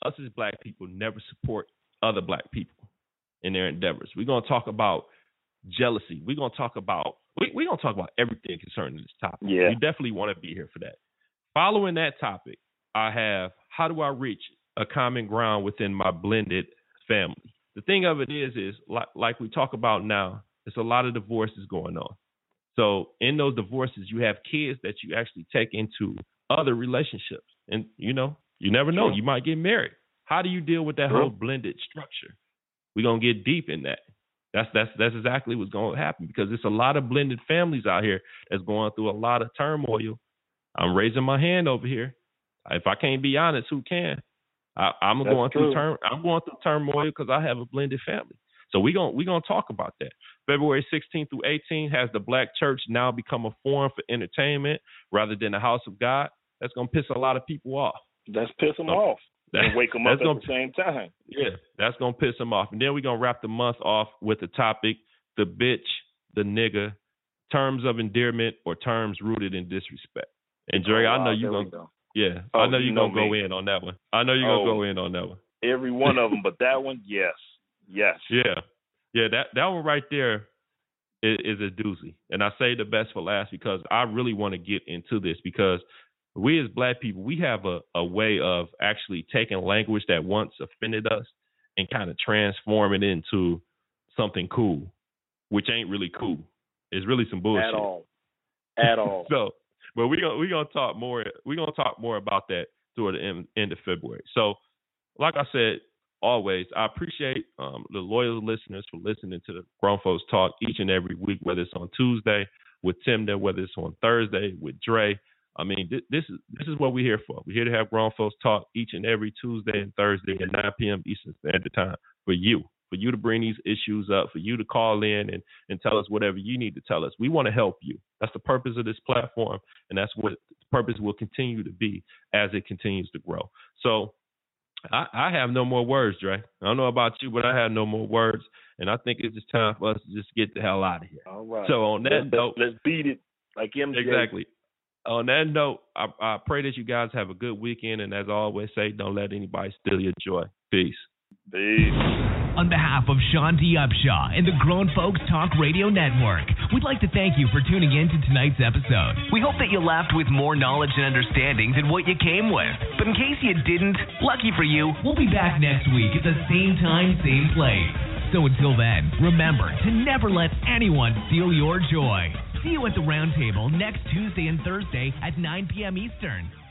us as black people never support other black people in their endeavors. We're going to talk about jealousy. We're going to talk about we, we're going to talk about everything concerning this topic. Yeah. You definitely want to be here for that. Following that topic, I have how do I reach a common ground within my blended family? The thing of it is, is like, like we talk about now, there's a lot of divorces going on. So in those divorces, you have kids that you actually take into other relationships. And, you know, you never know. You might get married. How do you deal with that whole blended structure? We're going to get deep in that. That's that's that's exactly what's going to happen because there's a lot of blended families out here that's going through a lot of turmoil. I'm raising my hand over here. If I can't be honest, who can? I, I'm that's going true. through turn. I'm going through turmoil because I have a blended family. So we're going we're gonna talk about that. February sixteenth through eighteenth has the Black church now become a forum for entertainment rather than a house of God? That's going to piss a lot of people off. That's piss them so, off. That, and wake them up gonna, at the same time. Yeah, that's going to piss them off. And then we're going to wrap the month off with the topic, the bitch, the nigga, terms of endearment or terms rooted in disrespect. And Dre, oh, wow, I know you're going to go. Yeah, oh, I know you're you going to go in on that one. I know you're oh, going to go in on that one. Every one of them, but that one, yes. Yes. Yeah. Yeah, that, that one right there is, is a doozy. And I say the best for last because I really want to get into this because we as black people, we have a, a way of actually taking language that once offended us and kind of transform it into something cool, which ain't really cool. It's really some bullshit. At all. At all. So, but we're gonna we're gonna talk more. We're gonna talk more about that toward the end, end of February. So, like I said, always, I appreciate um, the loyal listeners for listening to the Grown Folks Talk each and every week, whether it's on Tuesday with Tim, there, whether it's on Thursday with Dre. I mean, th- this is this is what we're here for. We're here to have Grown Folks Talk each and every Tuesday and Thursday at nine p.m. Eastern Standard Time for you, for you to bring these issues up, for you to call in and, and tell us whatever you need to tell us. We want to help you. That's the purpose of this platform, and that's what the purpose will continue to be as it continues to grow. So I, I have no more words, Dre. I don't know about you, but I have no more words, and I think it's just time for us to just get the hell out of here. All right. So on that let's, note, let's beat it like M J. Exactly. On that note, I, I pray that you guys have a good weekend, and as I always say, don't let anybody steal your joy. Peace. Peace. On behalf of Sean D. Upshaw and the Grown Folks Talk Radio Network, we'd like to thank you for tuning in to tonight's episode. We hope that you left with more knowledge and understanding than what you came with. But in case you didn't, lucky for you, we'll be back next week at the same time, same place. So until then, remember to never let anyone steal your joy. See you at the round table next Tuesday and Thursday at nine p.m. Eastern.